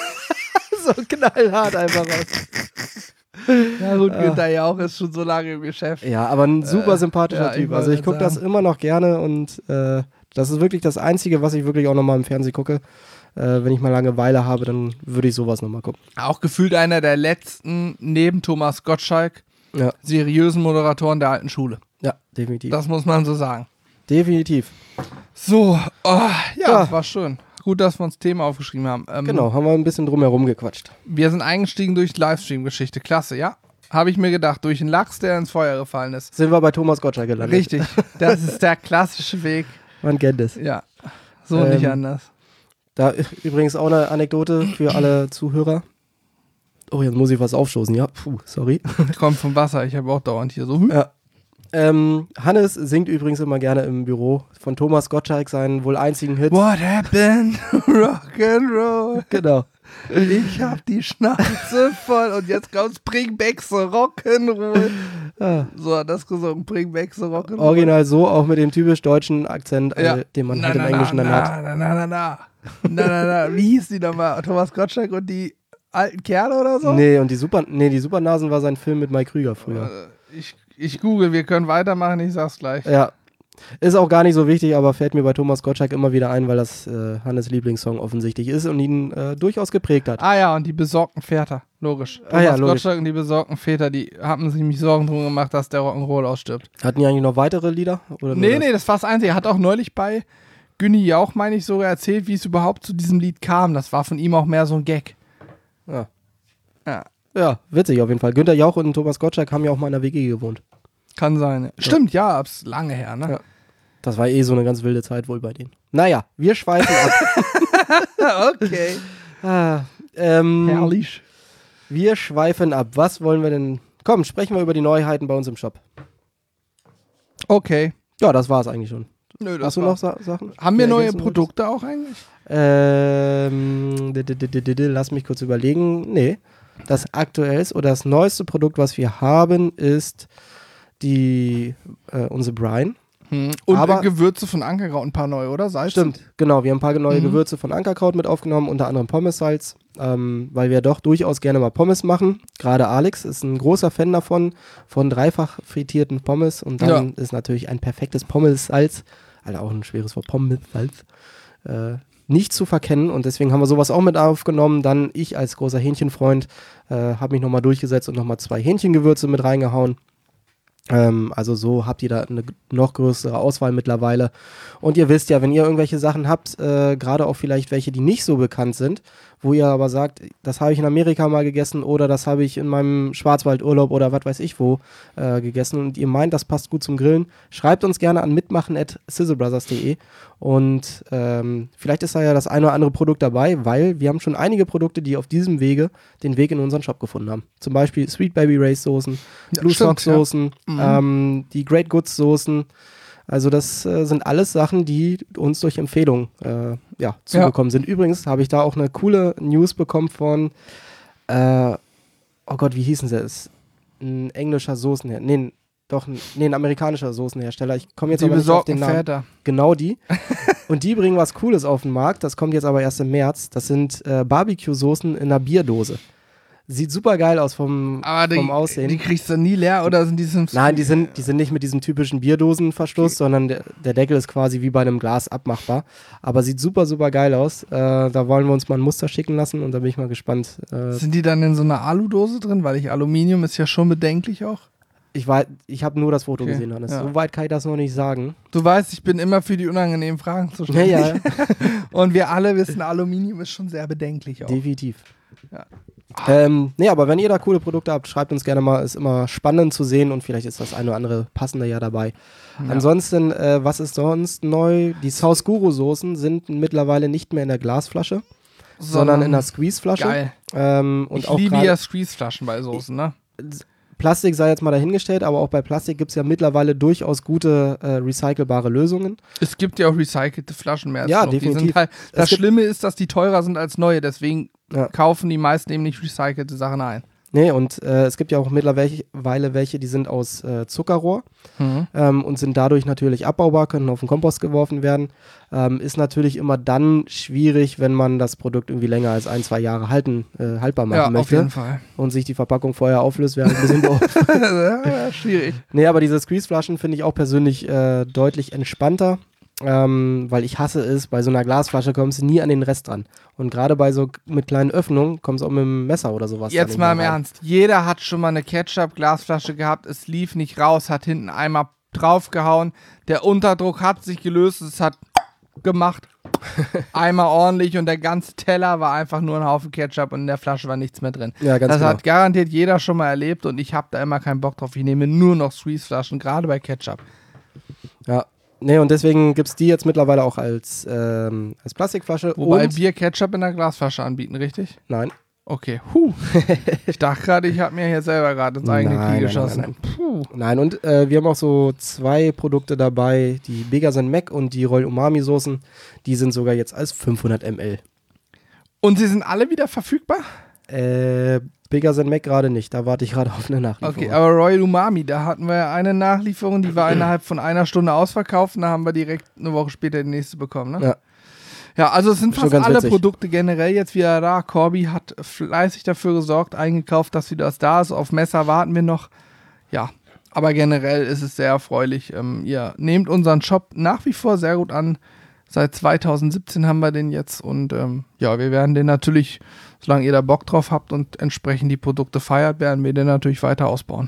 Speaker 2: So knallhart einfach raus.
Speaker 1: Ja gut, Günther Jauch ist schon so lange im Geschäft.
Speaker 2: Ja, aber ein super sympathischer Typ. Also ich gucke das immer noch gerne und das ist wirklich das Einzige, was ich wirklich auch nochmal im Fernsehen gucke. Wenn ich mal Langeweile habe, dann würde ich sowas nochmal gucken.
Speaker 1: Auch gefühlt einer der letzten, neben Thomas Gottschalk, seriösen Moderatoren der alten Schule.
Speaker 2: Ja, definitiv.
Speaker 1: Das muss man so sagen.
Speaker 2: Definitiv.
Speaker 1: So, das war schön. Gut, dass wir uns Themen aufgeschrieben haben.
Speaker 2: Genau, haben wir ein bisschen drumherum gequatscht.
Speaker 1: Wir sind eingestiegen durch die Livestream-Geschichte. Klasse, ja. Habe ich mir gedacht, durch einen Lachs, der ins Feuer gefallen ist.
Speaker 2: Sind wir bei Thomas Gottschalk gelandet.
Speaker 1: Richtig, das ist der klassische Weg.
Speaker 2: Man kennt es.
Speaker 1: Ja, so nicht anders.
Speaker 2: Da übrigens auch eine Anekdote für alle Zuhörer. Oh, jetzt muss ich was aufstoßen, ja. Puh, sorry.
Speaker 1: Kommt vom Wasser, ich habe auch dauernd hier so.
Speaker 2: Ja. Hannes singt übrigens immer gerne im Büro von Thomas Gottschalk seinen wohl einzigen Hit.
Speaker 1: What happened? Rock'n'Roll.
Speaker 2: Genau.
Speaker 1: Ich hab die Schnauze voll und jetzt kommt's Bring back the Rock'n'Roll. Ja. So hat das gesungen, Bring back the Rock'n'Roll.
Speaker 2: Original so, auch mit dem typisch deutschen Akzent, den man halt im Englischen dann hat.
Speaker 1: Na. Wie hieß die nochmal? Thomas Gottschalk und die alten Kerle oder so?
Speaker 2: Nee, und die Supernasen war sein Film mit Mike Krüger früher.
Speaker 1: Ich google, wir können weitermachen, ich sag's gleich.
Speaker 2: Ja, ist auch gar nicht so wichtig, aber fällt mir bei Thomas Gottschalk immer wieder ein, weil das Hannes Lieblingssong offensichtlich ist und ihn durchaus geprägt hat.
Speaker 1: Ah ja, und die besorgten Väter, logisch. Thomas Gottschalk und die besorgten Väter, die haben sich nämlich Sorgen drum gemacht, dass der Rock'n'Roll ausstirbt.
Speaker 2: Hatten die eigentlich noch weitere Lieder? Oder
Speaker 1: nee, das war das Einzige. Er hat auch neulich bei Günni Jauch, meine ich, sogar erzählt, wie es überhaupt zu diesem Lied kam. Das war von ihm auch mehr so ein Gag.
Speaker 2: Ja.
Speaker 1: Ja.
Speaker 2: Ja, witzig auf jeden Fall. Günther Jauch und Thomas Gottschalk haben ja auch mal in der WG gewohnt.
Speaker 1: Kann sein. Ja. Stimmt, ja, ist lange her, ne?
Speaker 2: Ja. Das war so eine ganz wilde Zeit wohl bei denen. Naja, wir schweifen ab.
Speaker 1: Okay.
Speaker 2: Herrlich. Wir schweifen ab. Was wollen wir denn? Komm, sprechen wir über die Neuheiten bei uns im Shop.
Speaker 1: Okay.
Speaker 2: Ja, das war's eigentlich schon.
Speaker 1: Nö,
Speaker 2: Hast du noch Sachen?
Speaker 1: Haben wir neue Produkte auch eigentlich?
Speaker 2: Lass mich kurz überlegen. Nee. Das aktuellste oder das neueste Produkt, was wir haben, ist unsere Brine.
Speaker 1: Und aber Gewürze von Ankerkraut, ein paar neue, oder? Salz?
Speaker 2: Stimmt, genau. Wir haben ein paar neue Gewürze von Ankerkraut mit aufgenommen, unter anderem Pommessalz, weil wir doch durchaus gerne mal Pommes machen. Gerade Alex ist ein großer Fan davon, von dreifach frittierten Pommes. Und dann ist natürlich ein perfektes Pommessalz, also auch ein schweres Wort, Pommessalz, nicht zu verkennen. Und deswegen haben wir sowas auch mit aufgenommen. Dann ich als großer Hähnchenfreund habe mich nochmal durchgesetzt und nochmal 2 Hähnchengewürze mit reingehauen. Also so habt ihr da eine noch größere Auswahl mittlerweile. Und ihr wisst ja, wenn ihr irgendwelche Sachen habt, gerade auch vielleicht welche, die nicht so bekannt sind, wo ihr aber sagt, das habe ich in Amerika mal gegessen oder das habe ich in meinem Schwarzwaldurlaub oder was weiß ich wo gegessen und ihr meint, das passt gut zum Grillen, schreibt uns gerne an mitmachen@sizzlebrothers.de und vielleicht ist da ja das eine oder andere Produkt dabei, weil wir haben schon einige Produkte, die auf diesem Wege den Weg in unseren Shop gefunden haben. Zum Beispiel Sweet Baby Ray's Soßen, Blue Sock Soßen, die Great Goods Soßen. Also das sind alles Sachen, die uns durch Empfehlung zugekommen sind. Übrigens habe ich da auch eine coole News bekommen von, oh Gott, wie hießen sie es? Ein englischer Soßenhersteller. ein amerikanischer Soßenhersteller. Ich komme jetzt aber nicht auf den Namen.
Speaker 1: Väter.
Speaker 2: Genau die. Und die bringen was Cooles auf den Markt. Das kommt jetzt aber erst im März. Das sind Barbecue-Soßen in einer Bierdose. Sieht super geil aus vom Aussehen.
Speaker 1: Die kriegst du nie leer oder sind die
Speaker 2: Nein, die sind nicht mit diesem typischen Bierdosenverschluss, sondern der Deckel ist quasi wie bei einem Glas abmachbar. Aber sieht super, super geil aus. Da wollen wir uns mal ein Muster schicken lassen und da bin ich mal gespannt.
Speaker 1: Sind die dann in so einer Aludose drin? Weil Aluminium ist ja schon bedenklich auch.
Speaker 2: Ich habe nur das Foto gesehen, Hannes. Ja. So weit kann ich das noch nicht sagen.
Speaker 1: Du weißt, ich bin immer für die unangenehmen Fragen zuständig.
Speaker 2: Ja.
Speaker 1: Und wir alle wissen, Aluminium ist schon sehr bedenklich auch.
Speaker 2: Definitiv.
Speaker 1: Ja.
Speaker 2: Aber wenn ihr da coole Produkte habt, schreibt uns gerne mal. Ist immer spannend zu sehen und vielleicht ist das eine oder andere passende ja dabei. Ja. Ansonsten, was ist sonst neu? Die Sauce Guru Soßen sind mittlerweile nicht mehr in der Glasflasche, sondern in der Squeeze-Flasche.
Speaker 1: Geil. Ich liebe ja Squeeze-Flaschen bei Soßen, ne?
Speaker 2: Plastik sei jetzt mal dahingestellt, aber auch bei Plastik gibt es ja mittlerweile durchaus gute recycelbare Lösungen.
Speaker 1: Es gibt ja auch recycelte Flaschen mehr als
Speaker 2: ja,
Speaker 1: noch.
Speaker 2: Definitiv.
Speaker 1: Das Schlimme ist, dass die teurer sind als neue, deswegen kaufen die meisten eben nicht recycelte Sachen ein.
Speaker 2: Nee, und es gibt ja auch mittlerweile welche, die sind aus Zuckerrohr und sind dadurch natürlich abbaubar, können auf den Kompost geworfen werden. Ist natürlich immer dann schwierig, wenn man das Produkt irgendwie länger als 1-2 Jahre haltbar machen möchte.
Speaker 1: Auf jeden Fall.
Speaker 2: Und sich die Verpackung vorher auflöst, wäre ein bisschen doof.
Speaker 1: Schwierig.
Speaker 2: Nee, aber diese Squeeze-Flaschen finde ich auch persönlich deutlich entspannter. Weil ich hasse es, bei so einer Glasflasche kommst du nie an den Rest dran. Und gerade bei so mit kleinen Öffnungen kommst du auch mit dem Messer oder sowas.
Speaker 1: Jetzt mal im Ernst. Jeder hat schon mal eine Ketchup-Glasflasche gehabt, es lief nicht raus, hat hinten einmal draufgehauen, der Unterdruck hat sich gelöst, es hat gemacht. Einmal ordentlich und der ganze Teller war einfach nur ein Haufen Ketchup und in der Flasche war nichts mehr drin.
Speaker 2: Ja, ganz
Speaker 1: das
Speaker 2: genau.
Speaker 1: Hat garantiert jeder schon mal erlebt und ich habe da immer keinen Bock drauf. Ich nehme nur noch Squeeze-Flaschen, gerade bei Ketchup.
Speaker 2: Ja. Nee, und deswegen gibt es die jetzt mittlerweile auch als Plastikflasche.
Speaker 1: Wobei wir Ketchup in der Glasflasche anbieten, richtig?
Speaker 2: Nein.
Speaker 1: Okay. Ich dachte gerade, ich habe mir hier selber gerade ins eigene Knie geschossen.
Speaker 2: Nein, und wir haben auch so 2 Produkte dabei, die Begasan Mac und die Royal Umami Soßen. Die sind sogar jetzt als 500 ml.
Speaker 1: Und sie sind alle wieder verfügbar?
Speaker 2: Begasan Mac gerade nicht, da warte ich gerade auf eine Nachlieferung.
Speaker 1: Okay, aber Royal Umami, da hatten wir eine Nachlieferung, die war innerhalb von einer Stunde ausverkauft und da haben wir direkt eine Woche später die nächste bekommen, ne?
Speaker 2: Ja.
Speaker 1: Ja, also es sind fast alle
Speaker 2: witzig.
Speaker 1: Produkte generell jetzt wieder da. Corby hat fleißig dafür gesorgt, eingekauft, dass wieder das da ist. Auf Messer warten wir noch. Ja, aber generell ist es sehr erfreulich. Ihr nehmt unseren Shop nach wie vor sehr gut an. Seit 2017 haben wir den jetzt und wir werden den natürlich, solange ihr da Bock drauf habt und entsprechend die Produkte feiert, werden wir den natürlich weiter ausbauen.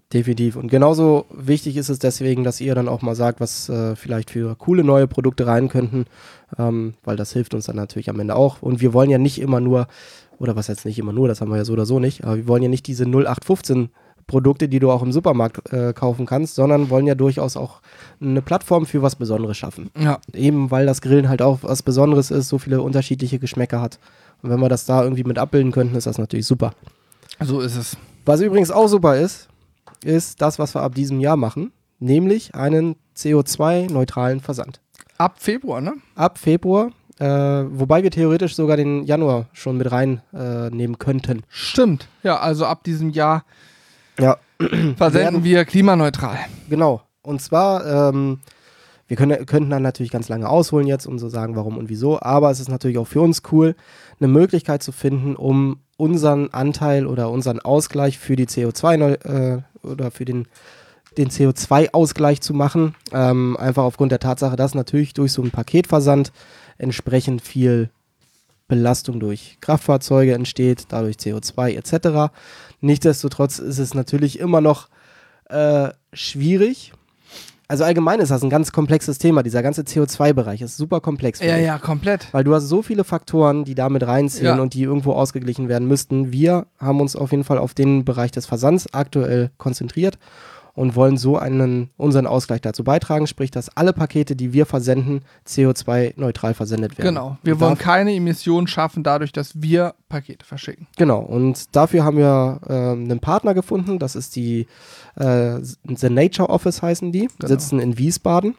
Speaker 2: Definitiv. Und genauso wichtig ist es deswegen, dass ihr dann auch mal sagt, was vielleicht für coole neue Produkte rein könnten, weil das hilft uns dann natürlich am Ende auch. Und wir wollen ja nicht immer nur, oder was heißt nicht immer nur, das haben wir ja so oder so nicht, aber wir wollen ja nicht diese 0815 Produkte, die du auch im Supermarkt kaufen kannst, sondern wollen ja durchaus auch eine Plattform für was Besonderes schaffen.
Speaker 1: Ja.
Speaker 2: Eben weil das Grillen halt auch was Besonderes ist, so viele unterschiedliche Geschmäcker hat. Und wenn wir das da irgendwie mit abbilden könnten, ist das natürlich super.
Speaker 1: So ist es.
Speaker 2: Was übrigens auch super ist das, was wir ab diesem Jahr machen, nämlich einen CO2-neutralen Versand.
Speaker 1: Ab Februar, ne?
Speaker 2: Ab Februar, wobei wir theoretisch sogar den Januar schon mit reinnehmen könnten.
Speaker 1: Stimmt. Ja, also ab diesem Jahr
Speaker 2: versenden
Speaker 1: wir klimaneutral.
Speaker 2: Genau. Und zwar, wir könnten dann natürlich ganz lange ausholen jetzt und so sagen, warum und wieso, aber es ist natürlich auch für uns cool, eine Möglichkeit zu finden, um unseren Anteil oder unseren Ausgleich für die CO2 oder für den CO2-Ausgleich zu machen. Einfach aufgrund der Tatsache, dass natürlich durch so einen Paketversand entsprechend viel Belastung durch Kraftfahrzeuge entsteht, dadurch CO2 etc. Nichtsdestotrotz ist es natürlich immer noch schwierig. Also allgemein ist das ein ganz komplexes Thema. Dieser ganze CO2-Bereich ist super komplex.
Speaker 1: Ja, komplett.
Speaker 2: Weil du hast so viele Faktoren, die da mit reinziehen und die irgendwo ausgeglichen werden müssten. Wir haben uns auf jeden Fall auf den Bereich des Versands aktuell konzentriert und wollen so unseren Ausgleich dazu beitragen, sprich, dass alle Pakete, die wir versenden, CO2-neutral versendet werden.
Speaker 1: Genau. Wir wollen keine Emissionen schaffen, dadurch, dass wir Pakete verschicken.
Speaker 2: Genau. Und dafür haben wir einen Partner gefunden. Das ist die The Nature Office heißen die.
Speaker 1: Genau.
Speaker 2: Sitzen in Wiesbaden.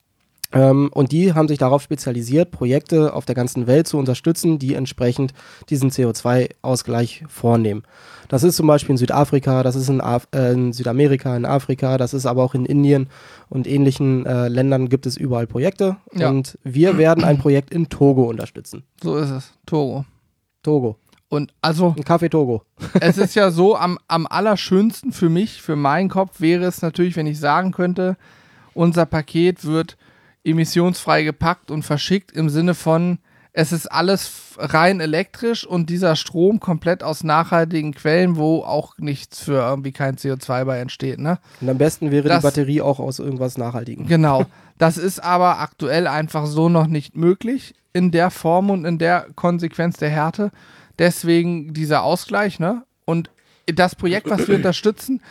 Speaker 2: Und die haben sich darauf spezialisiert, Projekte auf der ganzen Welt zu unterstützen, die entsprechend diesen CO2-Ausgleich vornehmen. Das ist zum Beispiel in Südafrika, das ist in Südamerika, in Afrika, das ist aber auch in Indien und ähnlichen Ländern gibt es überall Projekte. Ja. Und wir werden ein Projekt in Togo unterstützen.
Speaker 1: So ist es.
Speaker 2: Togo.
Speaker 1: Und also
Speaker 2: ein Kaffee Togo.
Speaker 1: Es ist ja so, am allerschönsten für mich, für meinen Kopf, wäre es natürlich, wenn ich sagen könnte, unser Paket wird emissionsfrei gepackt und verschickt im Sinne von, es ist alles rein elektrisch und dieser Strom komplett aus nachhaltigen Quellen, wo auch nichts für irgendwie kein CO2 bei entsteht. Ne?
Speaker 2: Und am besten wäre die Batterie auch aus irgendwas Nachhaltigem.
Speaker 1: Genau. Das ist aber aktuell einfach so noch nicht möglich in der Form und in der Konsequenz der Härte. Deswegen dieser Ausgleich. Ne? Und das Projekt, was wir unterstützen,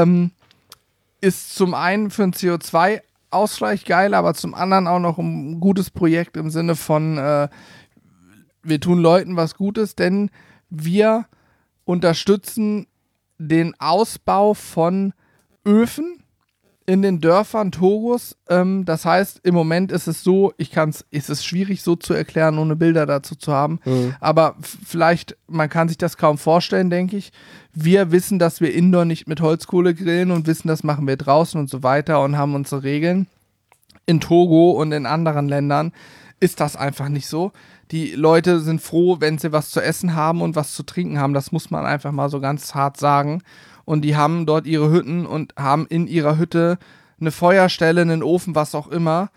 Speaker 1: ist zum einen für einen CO2-Ausgleich geil, aber zum anderen auch noch ein gutes Projekt im Sinne von, wir tun Leuten was Gutes, denn wir unterstützen den Ausbau von Öfen in den Dörfern Togos. Das heißt, im Moment ist es so, ist es schwierig so zu erklären, ohne Bilder dazu zu haben, aber vielleicht, man kann sich das kaum vorstellen, denke ich. Wir wissen, dass wir indoor nicht mit Holzkohle grillen und wissen, das machen wir draußen und so weiter und haben unsere Regeln. In Togo und in anderen Ländern ist das einfach nicht so. Die Leute sind froh, wenn sie was zu essen haben und was zu trinken haben. Das muss man einfach mal so ganz hart sagen. Und die haben dort ihre Hütten und haben in ihrer Hütte eine Feuerstelle, einen Ofen, was auch immer.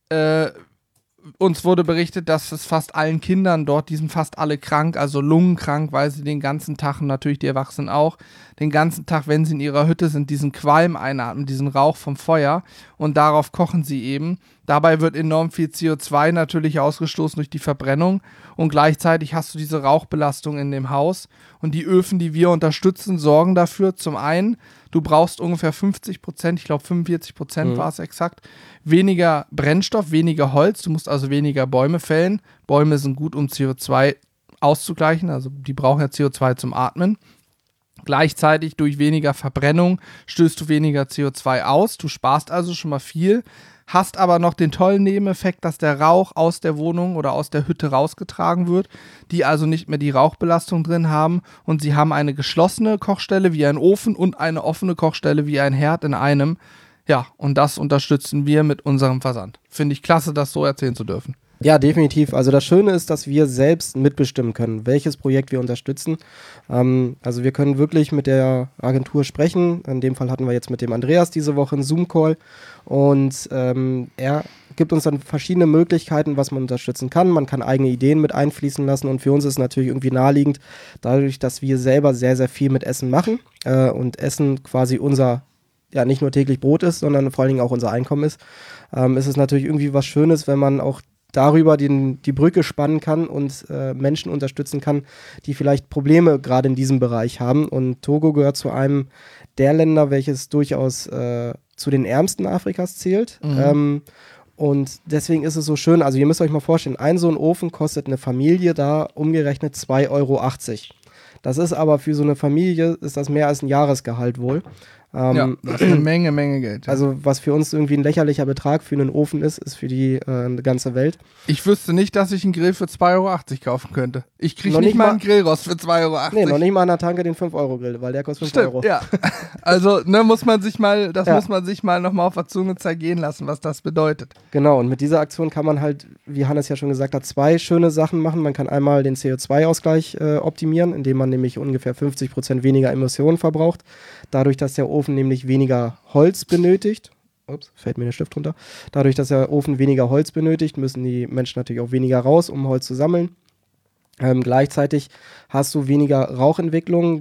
Speaker 1: Uns wurde berichtet, dass es fast allen Kindern dort, die sind fast alle krank, also lungenkrank, weil sie den ganzen Tag, und natürlich die Erwachsenen auch, den ganzen Tag, wenn sie in ihrer Hütte sind, diesen Qualm einatmen, diesen Rauch vom Feuer und darauf kochen sie eben. Dabei wird enorm viel CO2 natürlich ausgestoßen durch die Verbrennung und gleichzeitig hast du diese Rauchbelastung in dem Haus und die Öfen, die wir unterstützen, sorgen dafür, zum einen, du brauchst ungefähr 50%, ich glaube 45% war es exakt, weniger Brennstoff, weniger Holz, du musst also weniger Bäume fällen. Bäume sind gut, um CO2 auszugleichen, also die brauchen ja CO2 zum Atmen. Gleichzeitig durch weniger Verbrennung stößt du weniger CO2 aus, du sparst also schon mal viel, hast aber noch den tollen Nebeneffekt, dass der Rauch aus der Wohnung oder aus der Hütte rausgetragen wird, die also nicht mehr die Rauchbelastung drin haben und sie haben eine geschlossene Kochstelle wie ein Ofen und eine offene Kochstelle wie ein Herd in einem. Ja, und das unterstützen wir mit unserem Versand. Finde ich klasse, das so erzählen zu dürfen.
Speaker 2: Ja, definitiv. Also das Schöne ist, dass wir selbst mitbestimmen können, welches Projekt wir unterstützen. Also wir können wirklich mit der Agentur sprechen. In dem Fall hatten wir jetzt mit dem Andreas diese Woche einen Zoom-Call und er gibt uns dann verschiedene Möglichkeiten, was man unterstützen kann. Man kann eigene Ideen mit einfließen lassen und für uns ist es natürlich irgendwie naheliegend, dadurch, dass wir selber sehr, sehr viel mit Essen machen und Essen quasi unser, ja, nicht nur täglich Brot ist, sondern vor allen Dingen auch unser Einkommen ist es natürlich irgendwie was Schönes, wenn man auch darüber die Brücke spannen kann und Menschen unterstützen kann, die vielleicht Probleme gerade in diesem Bereich haben. Und Togo gehört zu einem der Länder, welches durchaus zu den ärmsten Afrikas zählt. Und deswegen ist es so schön, also ihr müsst euch mal vorstellen, so ein Ofen kostet eine Familie da umgerechnet 2,80 Euro. Das ist aber für so eine Familie, ist das mehr als ein Jahresgehalt wohl.
Speaker 1: Ja, das ist eine Menge Geld. Ja.
Speaker 2: Also was für uns irgendwie ein lächerlicher Betrag für einen Ofen ist für die eine ganze Welt.
Speaker 1: Ich wüsste nicht, dass ich einen Grill für 2,80 Euro kaufen könnte. Ich kriege nicht mal einen Grillrost für 2,80 Euro.
Speaker 2: Nee, noch nicht mal an der Tanke den 5-Euro-Grill, weil der kostet 5 Euro.
Speaker 1: Ja. Also muss man sich mal nochmal auf der Zunge zergehen lassen, was das bedeutet.
Speaker 2: Genau, und mit dieser Aktion kann man halt, wie Hannes ja schon gesagt hat, 2 schöne Sachen machen. Man kann einmal den CO2-Ausgleich optimieren, indem man nämlich ungefähr 50% weniger Emissionen verbraucht. Dadurch, dass der Ofen nämlich weniger Holz benötigt. Ups, fällt mir der Stift runter. Dadurch, dass der Ofen weniger Holz benötigt, müssen die Menschen natürlich auch weniger raus, um Holz zu sammeln. Gleichzeitig hast du weniger Rauchentwicklung.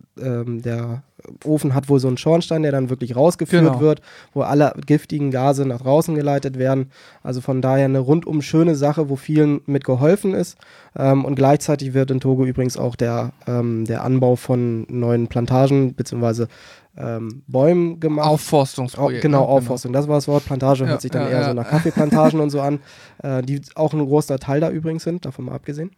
Speaker 2: Der Ofen hat wohl so einen Schornstein, der dann wirklich rausgeführt wird, wo alle giftigen Gase nach draußen geleitet werden. Also von daher eine rundum schöne Sache, wo vielen mit geholfen ist. Und gleichzeitig wird in Togo übrigens auch der Anbau von neuen Plantagen bzw. Bäumen gemacht.
Speaker 1: Aufforstungsprojekt.
Speaker 2: Genau, Aufforstung. Das war das Wort. Plantage hört sich dann eher so nach Kaffeeplantagen und so an, die auch ein großer Teil da übrigens sind, davon mal abgesehen.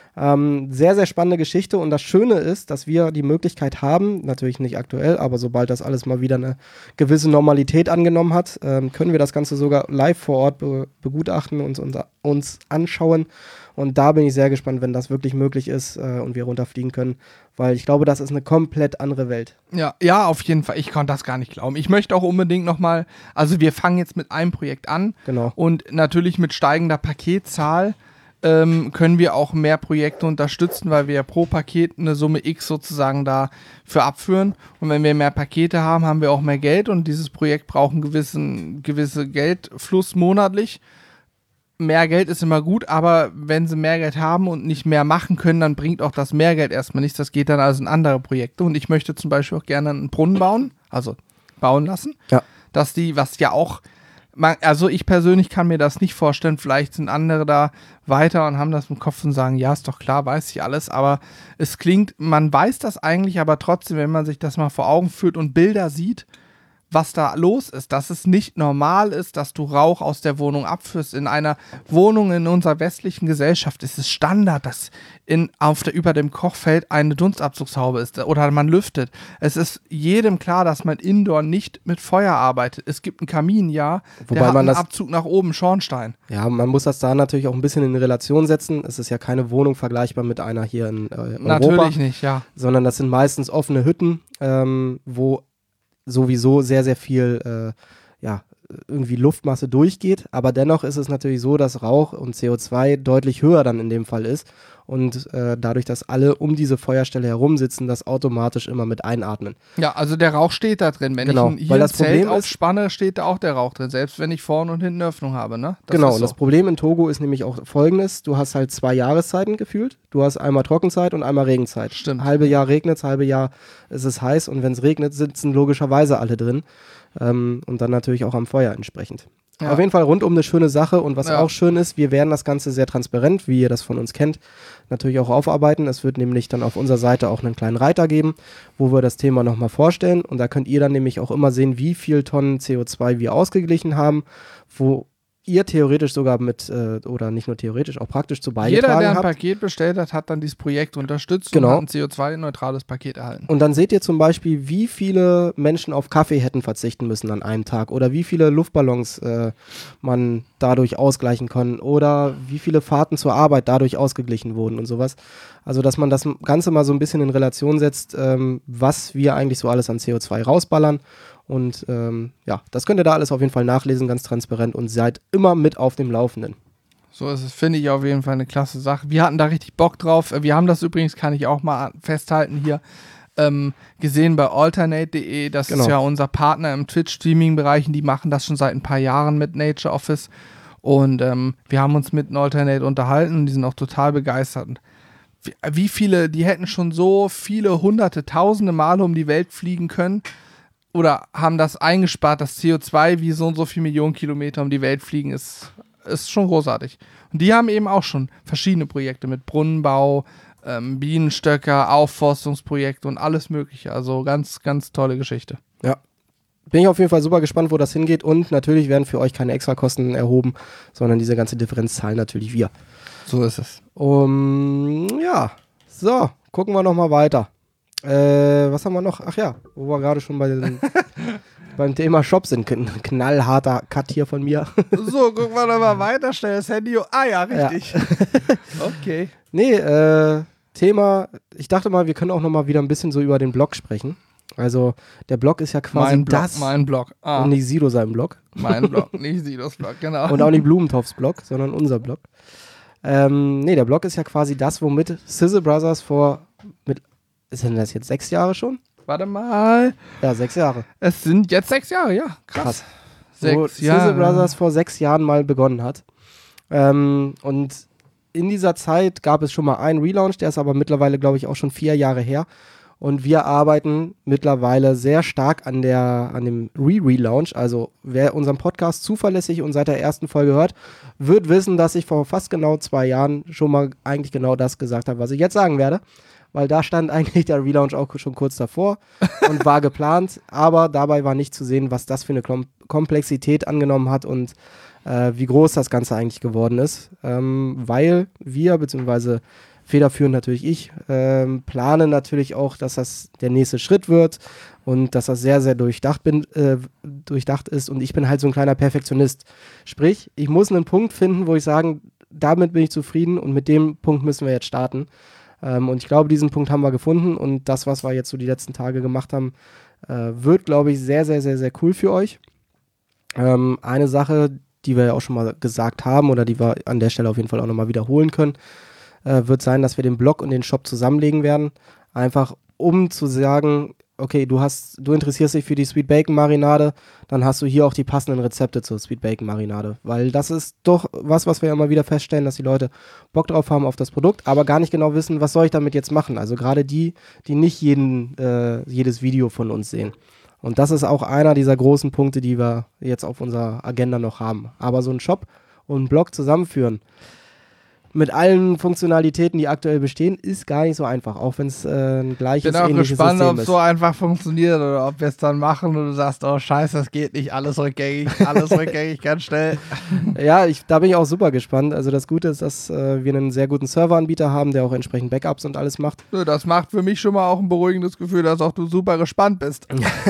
Speaker 2: Sehr, sehr spannende Geschichte und das Schöne ist, dass wir die Möglichkeit haben, natürlich nicht aktuell, aber sobald das alles mal wieder eine gewisse Normalität angenommen hat, können wir das Ganze sogar live vor Ort begutachten und uns anschauen und da bin ich sehr gespannt, wenn das wirklich möglich ist und wir runterfliegen können, weil ich glaube, das ist eine komplett andere Welt.
Speaker 1: Ja, auf jeden Fall. Ich konnte das gar nicht glauben. Ich möchte auch unbedingt nochmal, also wir fangen jetzt mit einem Projekt an und natürlich mit steigender Paketzahl können wir auch mehr Projekte unterstützen, weil wir ja pro Paket eine Summe X sozusagen dafür abführen. Und wenn wir mehr Pakete haben, haben wir auch mehr Geld und dieses Projekt braucht einen gewissen Geldfluss monatlich. Mehr Geld ist immer gut, aber wenn sie mehr Geld haben und nicht mehr machen können, dann bringt auch das Mehrgeld erstmal nichts. Das geht dann also in andere Projekte. Und ich möchte zum Beispiel auch gerne einen Brunnen bauen lassen.
Speaker 2: Ja.
Speaker 1: Dass was ja auch also ich persönlich kann mir das nicht vorstellen, vielleicht sind andere da weiter und haben das im Kopf und sagen, ja, ist doch klar, weiß ich alles, aber es klingt, man weiß das eigentlich, aber trotzdem, wenn man sich das mal vor Augen führt und Bilder sieht, was da los ist, dass es nicht normal ist, dass du Rauch aus der Wohnung abführst. In einer Wohnung in unserer westlichen Gesellschaft ist es Standard, dass über dem Kochfeld eine Dunstabzugshaube ist oder man lüftet. Es ist jedem klar, dass man indoor nicht mit Feuer arbeitet. Es gibt einen Kamin, der hat einen Abzug nach oben, Schornstein.
Speaker 2: Ja, man muss das da natürlich auch ein bisschen in Relation setzen. Es ist ja keine Wohnung vergleichbar mit einer hier in Europa.
Speaker 1: Natürlich nicht, ja.
Speaker 2: Sondern das sind meistens offene Hütten, wo sowieso sehr, sehr viel irgendwie Luftmasse durchgeht, aber dennoch ist es natürlich so, dass Rauch und CO2 deutlich höher dann in dem Fall ist und dadurch, dass alle um diese Feuerstelle herum sitzen, das automatisch immer mit einatmen.
Speaker 1: Ja, also der Rauch steht da drin. Wenn ich hier ein Zelt aufspanne, steht da auch der Rauch drin, selbst wenn ich vorne und hinten eine Öffnung habe. Ne?
Speaker 2: Und das Problem in Togo ist nämlich auch folgendes, du hast halt 2 Jahreszeiten gefühlt, du hast einmal Trockenzeit und einmal Regenzeit.
Speaker 1: Stimmt.
Speaker 2: Halbe Jahr regnet es, halbe Jahr ist es heiß und wenn es regnet, sitzen logischerweise alle drin und dann natürlich auch am Feuer entsprechend. Ja. Auf jeden Fall rundum eine schöne Sache und was auch schön ist, wir werden das Ganze sehr transparent, wie ihr das von uns kennt, natürlich auch aufarbeiten. Es wird nämlich dann auf unserer Seite auch einen kleinen Reiter geben, wo wir das Thema nochmal vorstellen und da könnt ihr dann nämlich auch immer sehen, wie viel Tonnen CO2 wir ausgeglichen haben, wo ihr theoretisch sogar oder nicht nur theoretisch, auch praktisch zu beigetragen habt.
Speaker 1: Jeder, der ein Paket bestellt hat, hat dann dieses Projekt unterstützt und hat ein CO2-neutrales Paket erhalten.
Speaker 2: Und dann seht ihr zum Beispiel, wie viele Menschen auf Kaffee hätten verzichten müssen an einem Tag oder wie viele Luftballons man dadurch ausgleichen kann oder wie viele Fahrten zur Arbeit dadurch ausgeglichen wurden und sowas. Also, dass man das Ganze mal so ein bisschen in Relation setzt, was wir eigentlich so alles an CO2 rausballern. Und das könnt ihr da alles auf jeden Fall nachlesen, ganz transparent und seid immer mit auf dem Laufenden.
Speaker 1: So ist es, finde ich auf jeden Fall eine klasse Sache. Wir hatten da richtig Bock drauf. Wir haben das übrigens, kann ich auch mal festhalten hier, gesehen bei alternate.de. Das ist ja unser Partner im Twitch-Streaming-Bereich und die machen das schon seit ein paar Jahren mit Nature Office. Und wir haben uns mit Alternate unterhalten und die sind auch total begeistert. Und wie viele, die hätten schon so viele hunderte, tausende Male um die Welt fliegen können oder haben das eingespart, das CO2 wie so und so viele Millionen Kilometer um die Welt fliegen, ist schon großartig. Und die haben eben auch schon verschiedene Projekte mit Brunnenbau, Bienenstöcker, Aufforstungsprojekte und alles mögliche. Also ganz, ganz tolle Geschichte.
Speaker 2: Ja. Bin ich auf jeden Fall super gespannt, wo das hingeht und natürlich werden für euch keine Extrakosten erhoben, sondern diese ganze Differenz zahlen natürlich wir.
Speaker 1: So ist es.
Speaker 2: Ja, so, gucken wir nochmal weiter. Was haben wir noch? Ach ja, wo wir gerade schon beim Thema Shop sind. Knallharter Cut hier von mir.
Speaker 1: So, gucken wir nochmal weiter, schnell das Handy. Ah ja, richtig. Ja. Okay.
Speaker 2: Nee, Thema, ich dachte mal, wir können auch nochmal wieder ein bisschen so über den Blog sprechen. Also, der Blog ist ja quasi
Speaker 1: mein Blog.
Speaker 2: Und nicht Sido sein Blog.
Speaker 1: Mein Blog, nicht Sidos Blog, genau.
Speaker 2: Und auch nicht Blumentopfs Blog, sondern unser Blog. Der Blog ist ja quasi das, womit Sizzle Brothers sind das jetzt 6 Jahre schon?
Speaker 1: Warte mal.
Speaker 2: Ja, 6 Jahre.
Speaker 1: Es sind jetzt 6 Jahre, ja. Krass.
Speaker 2: 6 Jahre. Sizzle Brothers vor 6 Jahren mal begonnen hat. Und in dieser Zeit gab es schon mal einen Relaunch, der ist aber mittlerweile, glaube ich, auch schon 4 Jahre her. Und wir arbeiten mittlerweile sehr stark an dem Relaunch. Also wer unseren Podcast zuverlässig und seit der ersten Folge hört, wird wissen, dass ich vor fast genau 2 Jahren schon mal eigentlich genau das gesagt habe, was ich jetzt sagen werde. Weil da stand eigentlich der Relaunch auch schon kurz davor und war geplant. Aber dabei war nicht zu sehen, was das für eine Komplexität angenommen hat und wie groß das Ganze eigentlich geworden ist. Weil wir, beziehungsweise federführend natürlich ich, plane natürlich auch, dass das der nächste Schritt wird und dass das sehr, sehr durchdacht ist und ich bin halt so ein kleiner Perfektionist. Sprich, ich muss einen Punkt finden, wo ich sage, damit bin ich zufrieden und mit dem Punkt müssen wir jetzt starten. Und ich glaube, diesen Punkt haben wir gefunden und das, was wir jetzt so die letzten Tage gemacht haben, wird, glaube ich, sehr, sehr, sehr, sehr cool für euch. Eine Sache, die wir ja auch schon mal gesagt haben oder die wir an der Stelle auf jeden Fall auch nochmal wiederholen können, wird sein, dass wir den Blog und den Shop zusammenlegen werden. Einfach um zu sagen, okay, du interessierst dich für die Sweet Bacon Marinade, dann hast du hier auch die passenden Rezepte zur Sweet Bacon Marinade. Weil das ist doch was wir ja immer wieder feststellen, dass die Leute Bock drauf haben auf das Produkt, aber gar nicht genau wissen, was soll ich damit jetzt machen. Also gerade die nicht jedes Video von uns sehen. Und das ist auch einer dieser großen Punkte, die wir jetzt auf unserer Agenda noch haben. Aber so einen Shop und einen Blog zusammenführen, mit allen Funktionalitäten, die aktuell bestehen, ist gar nicht so einfach, auch wenn es ein gleiches, ähnliches System ist. Ich bin auch gespannt, ob es
Speaker 1: so einfach funktioniert oder ob wir es dann machen und du sagst, oh scheiße, das geht nicht, alles rückgängig, ganz schnell.
Speaker 2: Ja, da bin ich auch super gespannt. Also das Gute ist, dass wir einen sehr guten Serveranbieter haben, der auch entsprechend Backups und alles macht.
Speaker 1: Das macht für mich schon mal auch ein beruhigendes Gefühl, dass auch du super gespannt bist.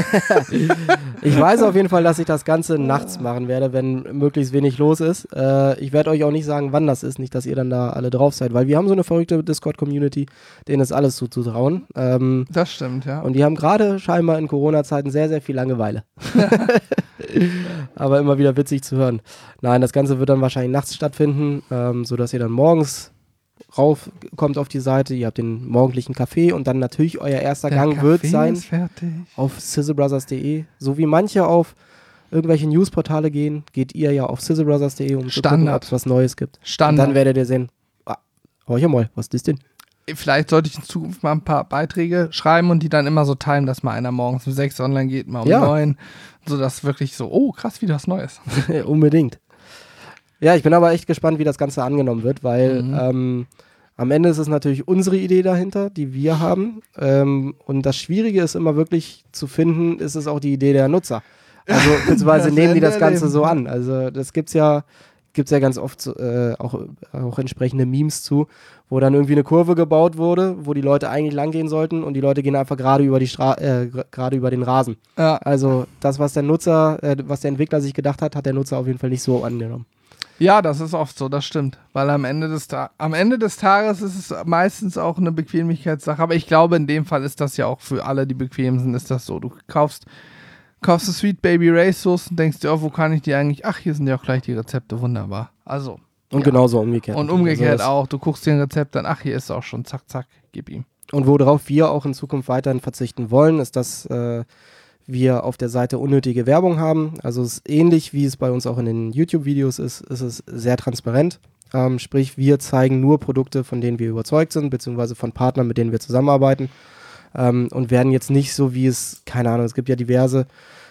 Speaker 2: Ich weiß auf jeden Fall, dass ich das Ganze nachts machen werde, wenn möglichst wenig los ist. Ich werde euch auch nicht sagen, wann das ist, nicht, dass ihr dann da alle drauf seid, weil wir haben so eine verrückte Discord-Community, denen ist alles zuzutrauen.
Speaker 1: Das stimmt, ja.
Speaker 2: Und die haben gerade scheinbar in Corona-Zeiten sehr, sehr viel Langeweile. Aber immer wieder witzig zu hören. Nein, das Ganze wird dann wahrscheinlich nachts stattfinden, sodass ihr dann morgens raufkommt auf die Seite, ihr habt den morgendlichen Kaffee und dann natürlich euer erster Gang wird sein auf sizzlebrothers.de, so wie manche auf irgendwelche Newsportale gehen, geht ihr ja auf sizzlebrothers.de, um zu gucken, ob es was Neues gibt.
Speaker 1: Standard.
Speaker 2: Und dann werdet ihr sehen, hör ich mal, was ist das denn?
Speaker 1: Vielleicht sollte ich in Zukunft mal ein paar Beiträge schreiben und die dann immer so timen, dass mal einer morgens um 6 online geht, mal um 9, sodass wirklich so, oh krass, wieder was Neues.
Speaker 2: Unbedingt. Ja, ich bin aber echt gespannt, wie das Ganze angenommen wird, weil am Ende ist es natürlich unsere Idee dahinter, die wir haben. Und das Schwierige ist immer wirklich zu finden, ist es auch die Idee der Nutzer. Also beziehungsweise nehmen die das Ganze so an. Also das gibt's ja ganz oft auch entsprechende Memes zu, wo dann irgendwie eine Kurve gebaut wurde, wo die Leute eigentlich lang gehen sollten und die Leute gehen einfach gerade über den Rasen. Ja. Also das, was der Entwickler sich gedacht hat, hat der Nutzer auf jeden Fall nicht so angenommen.
Speaker 1: Ja, das ist oft so, das stimmt. Weil am Ende des Tages ist es meistens auch eine Bequemlichkeitssache. Aber ich glaube, in dem Fall ist das ja auch für alle, die bequem sind, ist das so. Du kaufst du Sweet Baby Ray's Sauce und denkst dir, oh, wo kann ich die eigentlich? Ach, hier sind ja auch gleich die Rezepte, wunderbar. Also.
Speaker 2: Und genauso umgekehrt.
Speaker 1: Und umgekehrt also auch. Du guckst dir ein Rezept an, ach, hier ist es auch schon, zack, zack, gib ihm.
Speaker 2: Und worauf wir auch in Zukunft weiterhin verzichten wollen, ist, dass wir auf der Seite unnötige Werbung haben. Also es ist ähnlich, wie es bei uns auch in den YouTube-Videos ist es sehr transparent. Sprich, wir zeigen nur Produkte, von denen wir überzeugt sind, beziehungsweise von Partnern, mit denen wir zusammenarbeiten. Und werden jetzt nicht so, wie es, keine Ahnung, es gibt ja diverse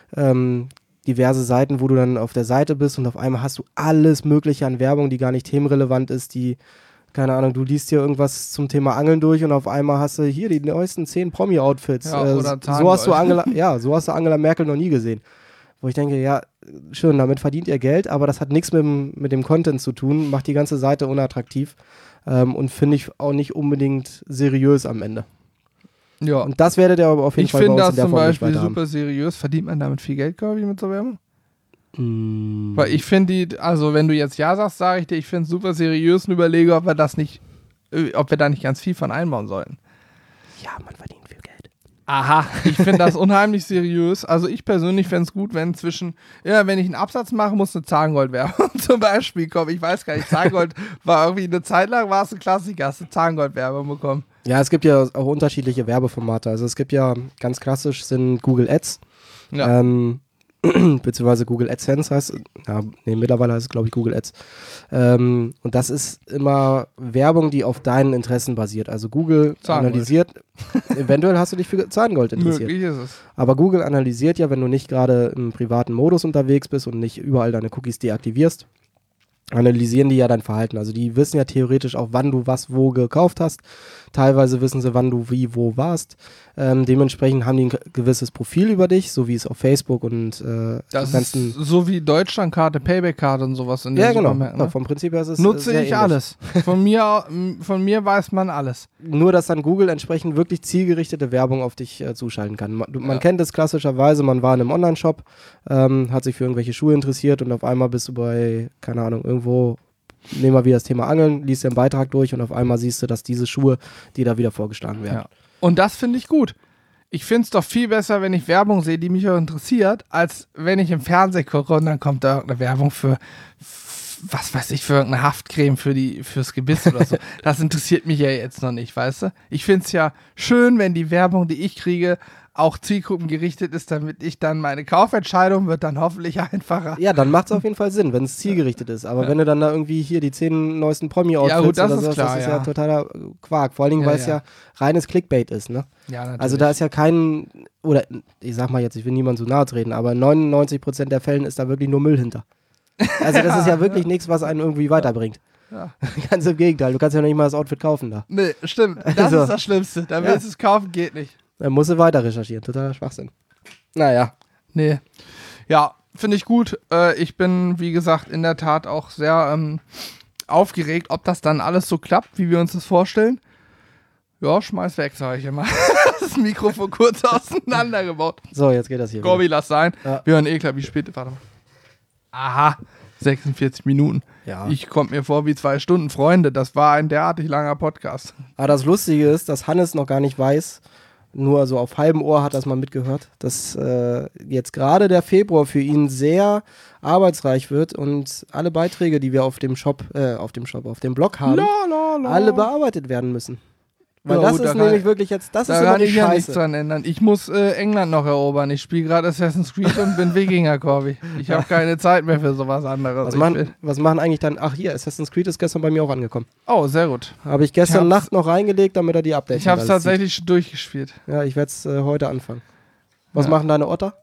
Speaker 2: Seiten, wo du dann auf der Seite bist und auf einmal hast du alles Mögliche an Werbung, die gar nicht themenrelevant ist, die, keine Ahnung, du liest hier irgendwas zum Thema Angeln durch und auf einmal hast du hier die neuesten 10 Promi-Outfits.
Speaker 1: Ja, oder
Speaker 2: so hast du Angela Merkel noch nie gesehen. Wo ich denke, ja, schön, damit verdient ihr Geld, aber das hat nichts mit dem Content zu tun, macht die ganze Seite unattraktiv und finde ich auch nicht unbedingt seriös am Ende.
Speaker 1: Ja.
Speaker 2: Und das werdet ihr aber auf jeden Fall bei uns in der Form nicht weiter haben.
Speaker 1: Ich finde das zum Beispiel super seriös. Verdient man damit viel Geld, Corby, mit so Werbung? Weil ich finde also wenn du jetzt ja sagst, sage ich dir, ich finde es super seriös und überlege, ob wir da nicht ganz viel von einbauen sollten.
Speaker 2: Ja, man verdient viel Geld.
Speaker 1: Aha, ich finde das unheimlich seriös. Also ich persönlich fände es gut, wenn wenn ich einen Absatz mache, muss eine Zahngold-Werbung zum Beispiel kommen. Ich weiß gar nicht, Zahngold war irgendwie eine Zeit lang, war es ein Klassiker, hast du Zahngold-Werbung bekommen.
Speaker 2: Ja, es gibt ja auch unterschiedliche Werbeformate. Also es gibt ja, ganz klassisch sind Google Ads, beziehungsweise Google AdSense heißt, mittlerweile heißt es, glaube ich, Google Ads. Und das ist immer Werbung, die auf deinen Interessen basiert. Also Google analysiert, eventuell hast du dich für Zahngold interessiert.
Speaker 1: Möglich ist es.
Speaker 2: Aber Google analysiert ja, wenn du nicht gerade im privaten Modus unterwegs bist und nicht überall deine Cookies deaktivierst, analysieren die ja dein Verhalten. Also die wissen ja theoretisch auch, wann du was wo gekauft hast. Teilweise wissen sie, wann du wie wo warst. Dementsprechend haben die ein gewisses Profil über dich, so wie es auf Facebook und
Speaker 1: das ist so wie Deutschlandkarte, Payback-Karte und sowas in der Supermärkten.
Speaker 2: Genau. Vom Prinzip her ist es
Speaker 1: nutze
Speaker 2: sehr
Speaker 1: ich
Speaker 2: ähnlich.
Speaker 1: alles. Von mir weiß man alles.
Speaker 2: Nur, dass dann Google entsprechend wirklich zielgerichtete Werbung auf dich zuschalten kann. Man kennt es klassischerweise, man war in einem Online-Shop, hat sich für irgendwelche Schuhe interessiert und auf einmal bist du bei, keine Ahnung, irgendwo, nehmen wir wieder das Thema Angeln, liest den Beitrag durch und auf einmal siehst du, dass diese Schuhe, die da wieder vorgeschlagen werden.
Speaker 1: Ja. Und das finde ich gut. Ich finde es doch viel besser, wenn ich Werbung sehe, die mich auch interessiert, als wenn ich im Fernsehen gucke und dann kommt da irgendeine Werbung für was weiß ich, für irgendeine Haftcreme fürs Gebiss oder so. Das interessiert mich ja jetzt noch nicht, weißt du? Ich finde es ja schön, wenn die Werbung, die ich kriege, auch zielgruppengerichtet ist, damit ich dann meine Kaufentscheidung wird dann hoffentlich einfacher.
Speaker 2: Ja, dann macht es auf jeden Fall Sinn, wenn es zielgerichtet ist. Aber wenn du dann da irgendwie hier die 10 neuesten Promi-Outfits
Speaker 1: das
Speaker 2: oder
Speaker 1: ist
Speaker 2: so,
Speaker 1: klar,
Speaker 2: das ist ja totaler Quark. Vor allen Dingen, weil es ja reines Clickbait ist, ne?
Speaker 1: Ja, natürlich.
Speaker 2: Also da ist ja oder ich sag mal jetzt, ich will niemandem zu nahe treten, aber in 99% der Fällen ist da wirklich nur Müll hinter. Also das ist ja wirklich nichts, was einen irgendwie weiterbringt. Ja. Ganz im Gegenteil, du kannst ja noch nicht mal das Outfit kaufen da.
Speaker 1: Nee, stimmt. Das ist das Schlimmste. Da willst du es kaufen, geht nicht.
Speaker 2: Dann musst du weiter recherchieren. Totaler Schwachsinn. Naja.
Speaker 1: Nee. Ja, finde ich gut. Ich bin, wie gesagt, in der Tat auch sehr aufgeregt, ob das dann alles so klappt, wie wir uns das vorstellen. Ja, schmeiß weg, sag ich immer. Das Mikrofon kurz auseinandergebaut.
Speaker 2: So, jetzt geht das hier.
Speaker 1: Corby, lass sein. Ja. Wir hören klar, wie spät. Warte mal. Aha, 46 Minuten.
Speaker 2: Ja.
Speaker 1: Ich komme mir vor wie 2 Stunden. Freunde, das war ein derartig langer Podcast.
Speaker 2: Aber das Lustige ist, dass Hannes noch gar nicht weiß, nur so auf halbem Ohr hat das mal mitgehört, dass jetzt gerade der Februar für ihn sehr arbeitsreich wird und alle Beiträge, die wir auf dem Blog haben, alle bearbeitet werden müssen. Weil das ist nämlich wirklich jetzt, das ist immer die Scheiße. Da kann ich ja nichts dran
Speaker 1: ändern. Ich muss England noch erobern. Ich spiele gerade Assassin's Creed und bin Wikinger, Corby. Ich habe keine Zeit mehr für sowas anderes.
Speaker 2: Was machen eigentlich dann? Ach hier, Assassin's Creed ist gestern bei mir auch angekommen.
Speaker 1: Oh, sehr gut.
Speaker 2: Habe ich gestern Nacht noch reingelegt, damit er die Updates
Speaker 1: Ich habe es tatsächlich schon durchgespielt.
Speaker 2: Ja, ich werde es heute anfangen. Was machen deine Otter?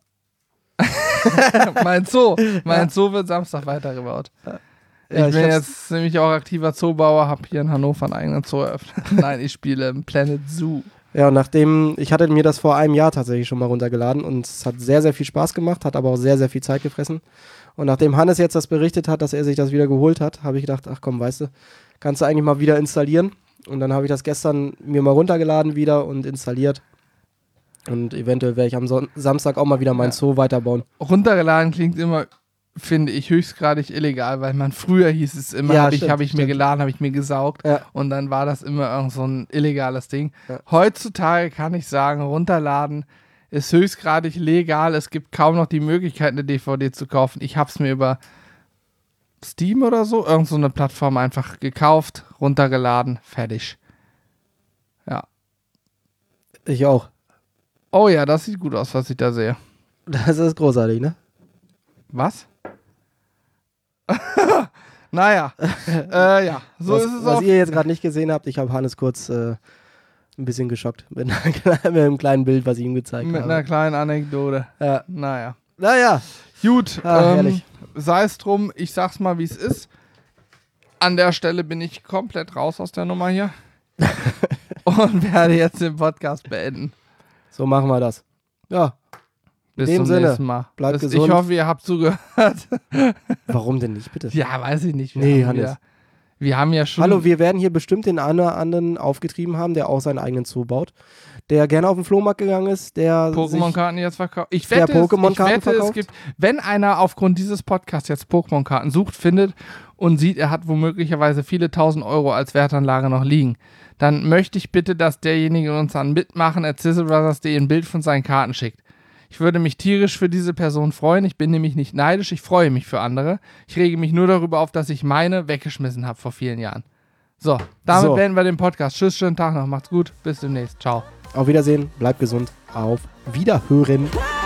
Speaker 1: Mein Zoo wird Samstag weitergebaut. Ja, ich bin jetzt nämlich auch aktiver Zoobauer, habe hier in Hannover einen eigenen Zoo eröffnet. Nein, ich spiele im Planet Zoo.
Speaker 2: Ja, und ich hatte mir das vor einem Jahr tatsächlich schon mal runtergeladen und es hat sehr, sehr viel Spaß gemacht, hat aber auch sehr, sehr viel Zeit gefressen. Und nachdem Hannes jetzt das berichtet hat, dass er sich das wieder geholt hat, habe ich gedacht, ach komm, weißt du, kannst du eigentlich mal wieder installieren. Und dann habe ich das gestern mir mal runtergeladen wieder und installiert. Und eventuell werde ich am Samstag auch mal wieder mein Zoo weiterbauen.
Speaker 1: Runtergeladen klingt immer, finde ich, höchstgradig illegal, weil früher hieß es immer, habe ich mir geladen, habe ich mir gesaugt und dann war das immer irgend so ein illegales Ding. Ja. Heutzutage kann ich sagen, runterladen ist höchstgradig legal, es gibt kaum noch die Möglichkeit, eine DVD zu kaufen. Ich habe es mir über Steam oder so, irgend so eine Plattform einfach gekauft, runtergeladen, fertig. Ja.
Speaker 2: Ich auch.
Speaker 1: Oh ja, das sieht gut aus, was ich da sehe.
Speaker 2: Das ist großartig, ne?
Speaker 1: Was? Naja, ja, so ist es auch.
Speaker 2: Was ihr jetzt gerade nicht gesehen habt, ich habe Hannes kurz ein bisschen geschockt mit einem kleinen Bild, was ich ihm gezeigt habe.
Speaker 1: Mit einer kleinen Anekdote.
Speaker 2: Ja.
Speaker 1: Naja.
Speaker 2: Gut,
Speaker 1: Gut,
Speaker 2: herrlich.
Speaker 1: sei es drum, ich sag's mal, wie es ist. An der Stelle bin ich komplett raus aus der Nummer hier. Und werde jetzt den Podcast beenden.
Speaker 2: So machen wir das. Ja,
Speaker 1: Bis
Speaker 2: in dem
Speaker 1: zum
Speaker 2: Sinne,
Speaker 1: nächsten Mal.
Speaker 2: bleibt gesund.
Speaker 1: Ich hoffe, ihr habt zugehört.
Speaker 2: Warum denn nicht, bitte?
Speaker 1: Ja, weiß ich nicht.
Speaker 2: Nee, Hannes.
Speaker 1: Wir haben ja schon...
Speaker 2: Hallo, wir werden hier bestimmt den anderen aufgetrieben haben, der auch seinen eigenen Zoo baut. Der gerne auf den Flohmarkt gegangen ist, der
Speaker 1: Pokémon-Karten jetzt verkauft. Ich
Speaker 2: der
Speaker 1: wette,
Speaker 2: Pokémon-Karten
Speaker 1: es
Speaker 2: verkauft?
Speaker 1: gibt, wenn einer aufgrund dieses Podcasts jetzt Pokémon-Karten sucht, findet und sieht, er hat womöglicherweise viele 1.000 Euro als Wertanlage noch liegen, dann möchte ich bitte, dass derjenige uns an mitmachen@sizzlebrothers.de ein Bild von seinen Karten schickt. Ich würde mich tierisch für diese Person freuen. Ich bin nämlich nicht neidisch, ich freue mich für andere. Ich rege mich nur darüber auf, dass ich meine weggeschmissen habe vor vielen Jahren. So, damit beenden wir den Podcast. Tschüss, schönen Tag noch, macht's gut, bis demnächst, ciao.
Speaker 2: Auf Wiedersehen, bleibt gesund, auf Wiederhören.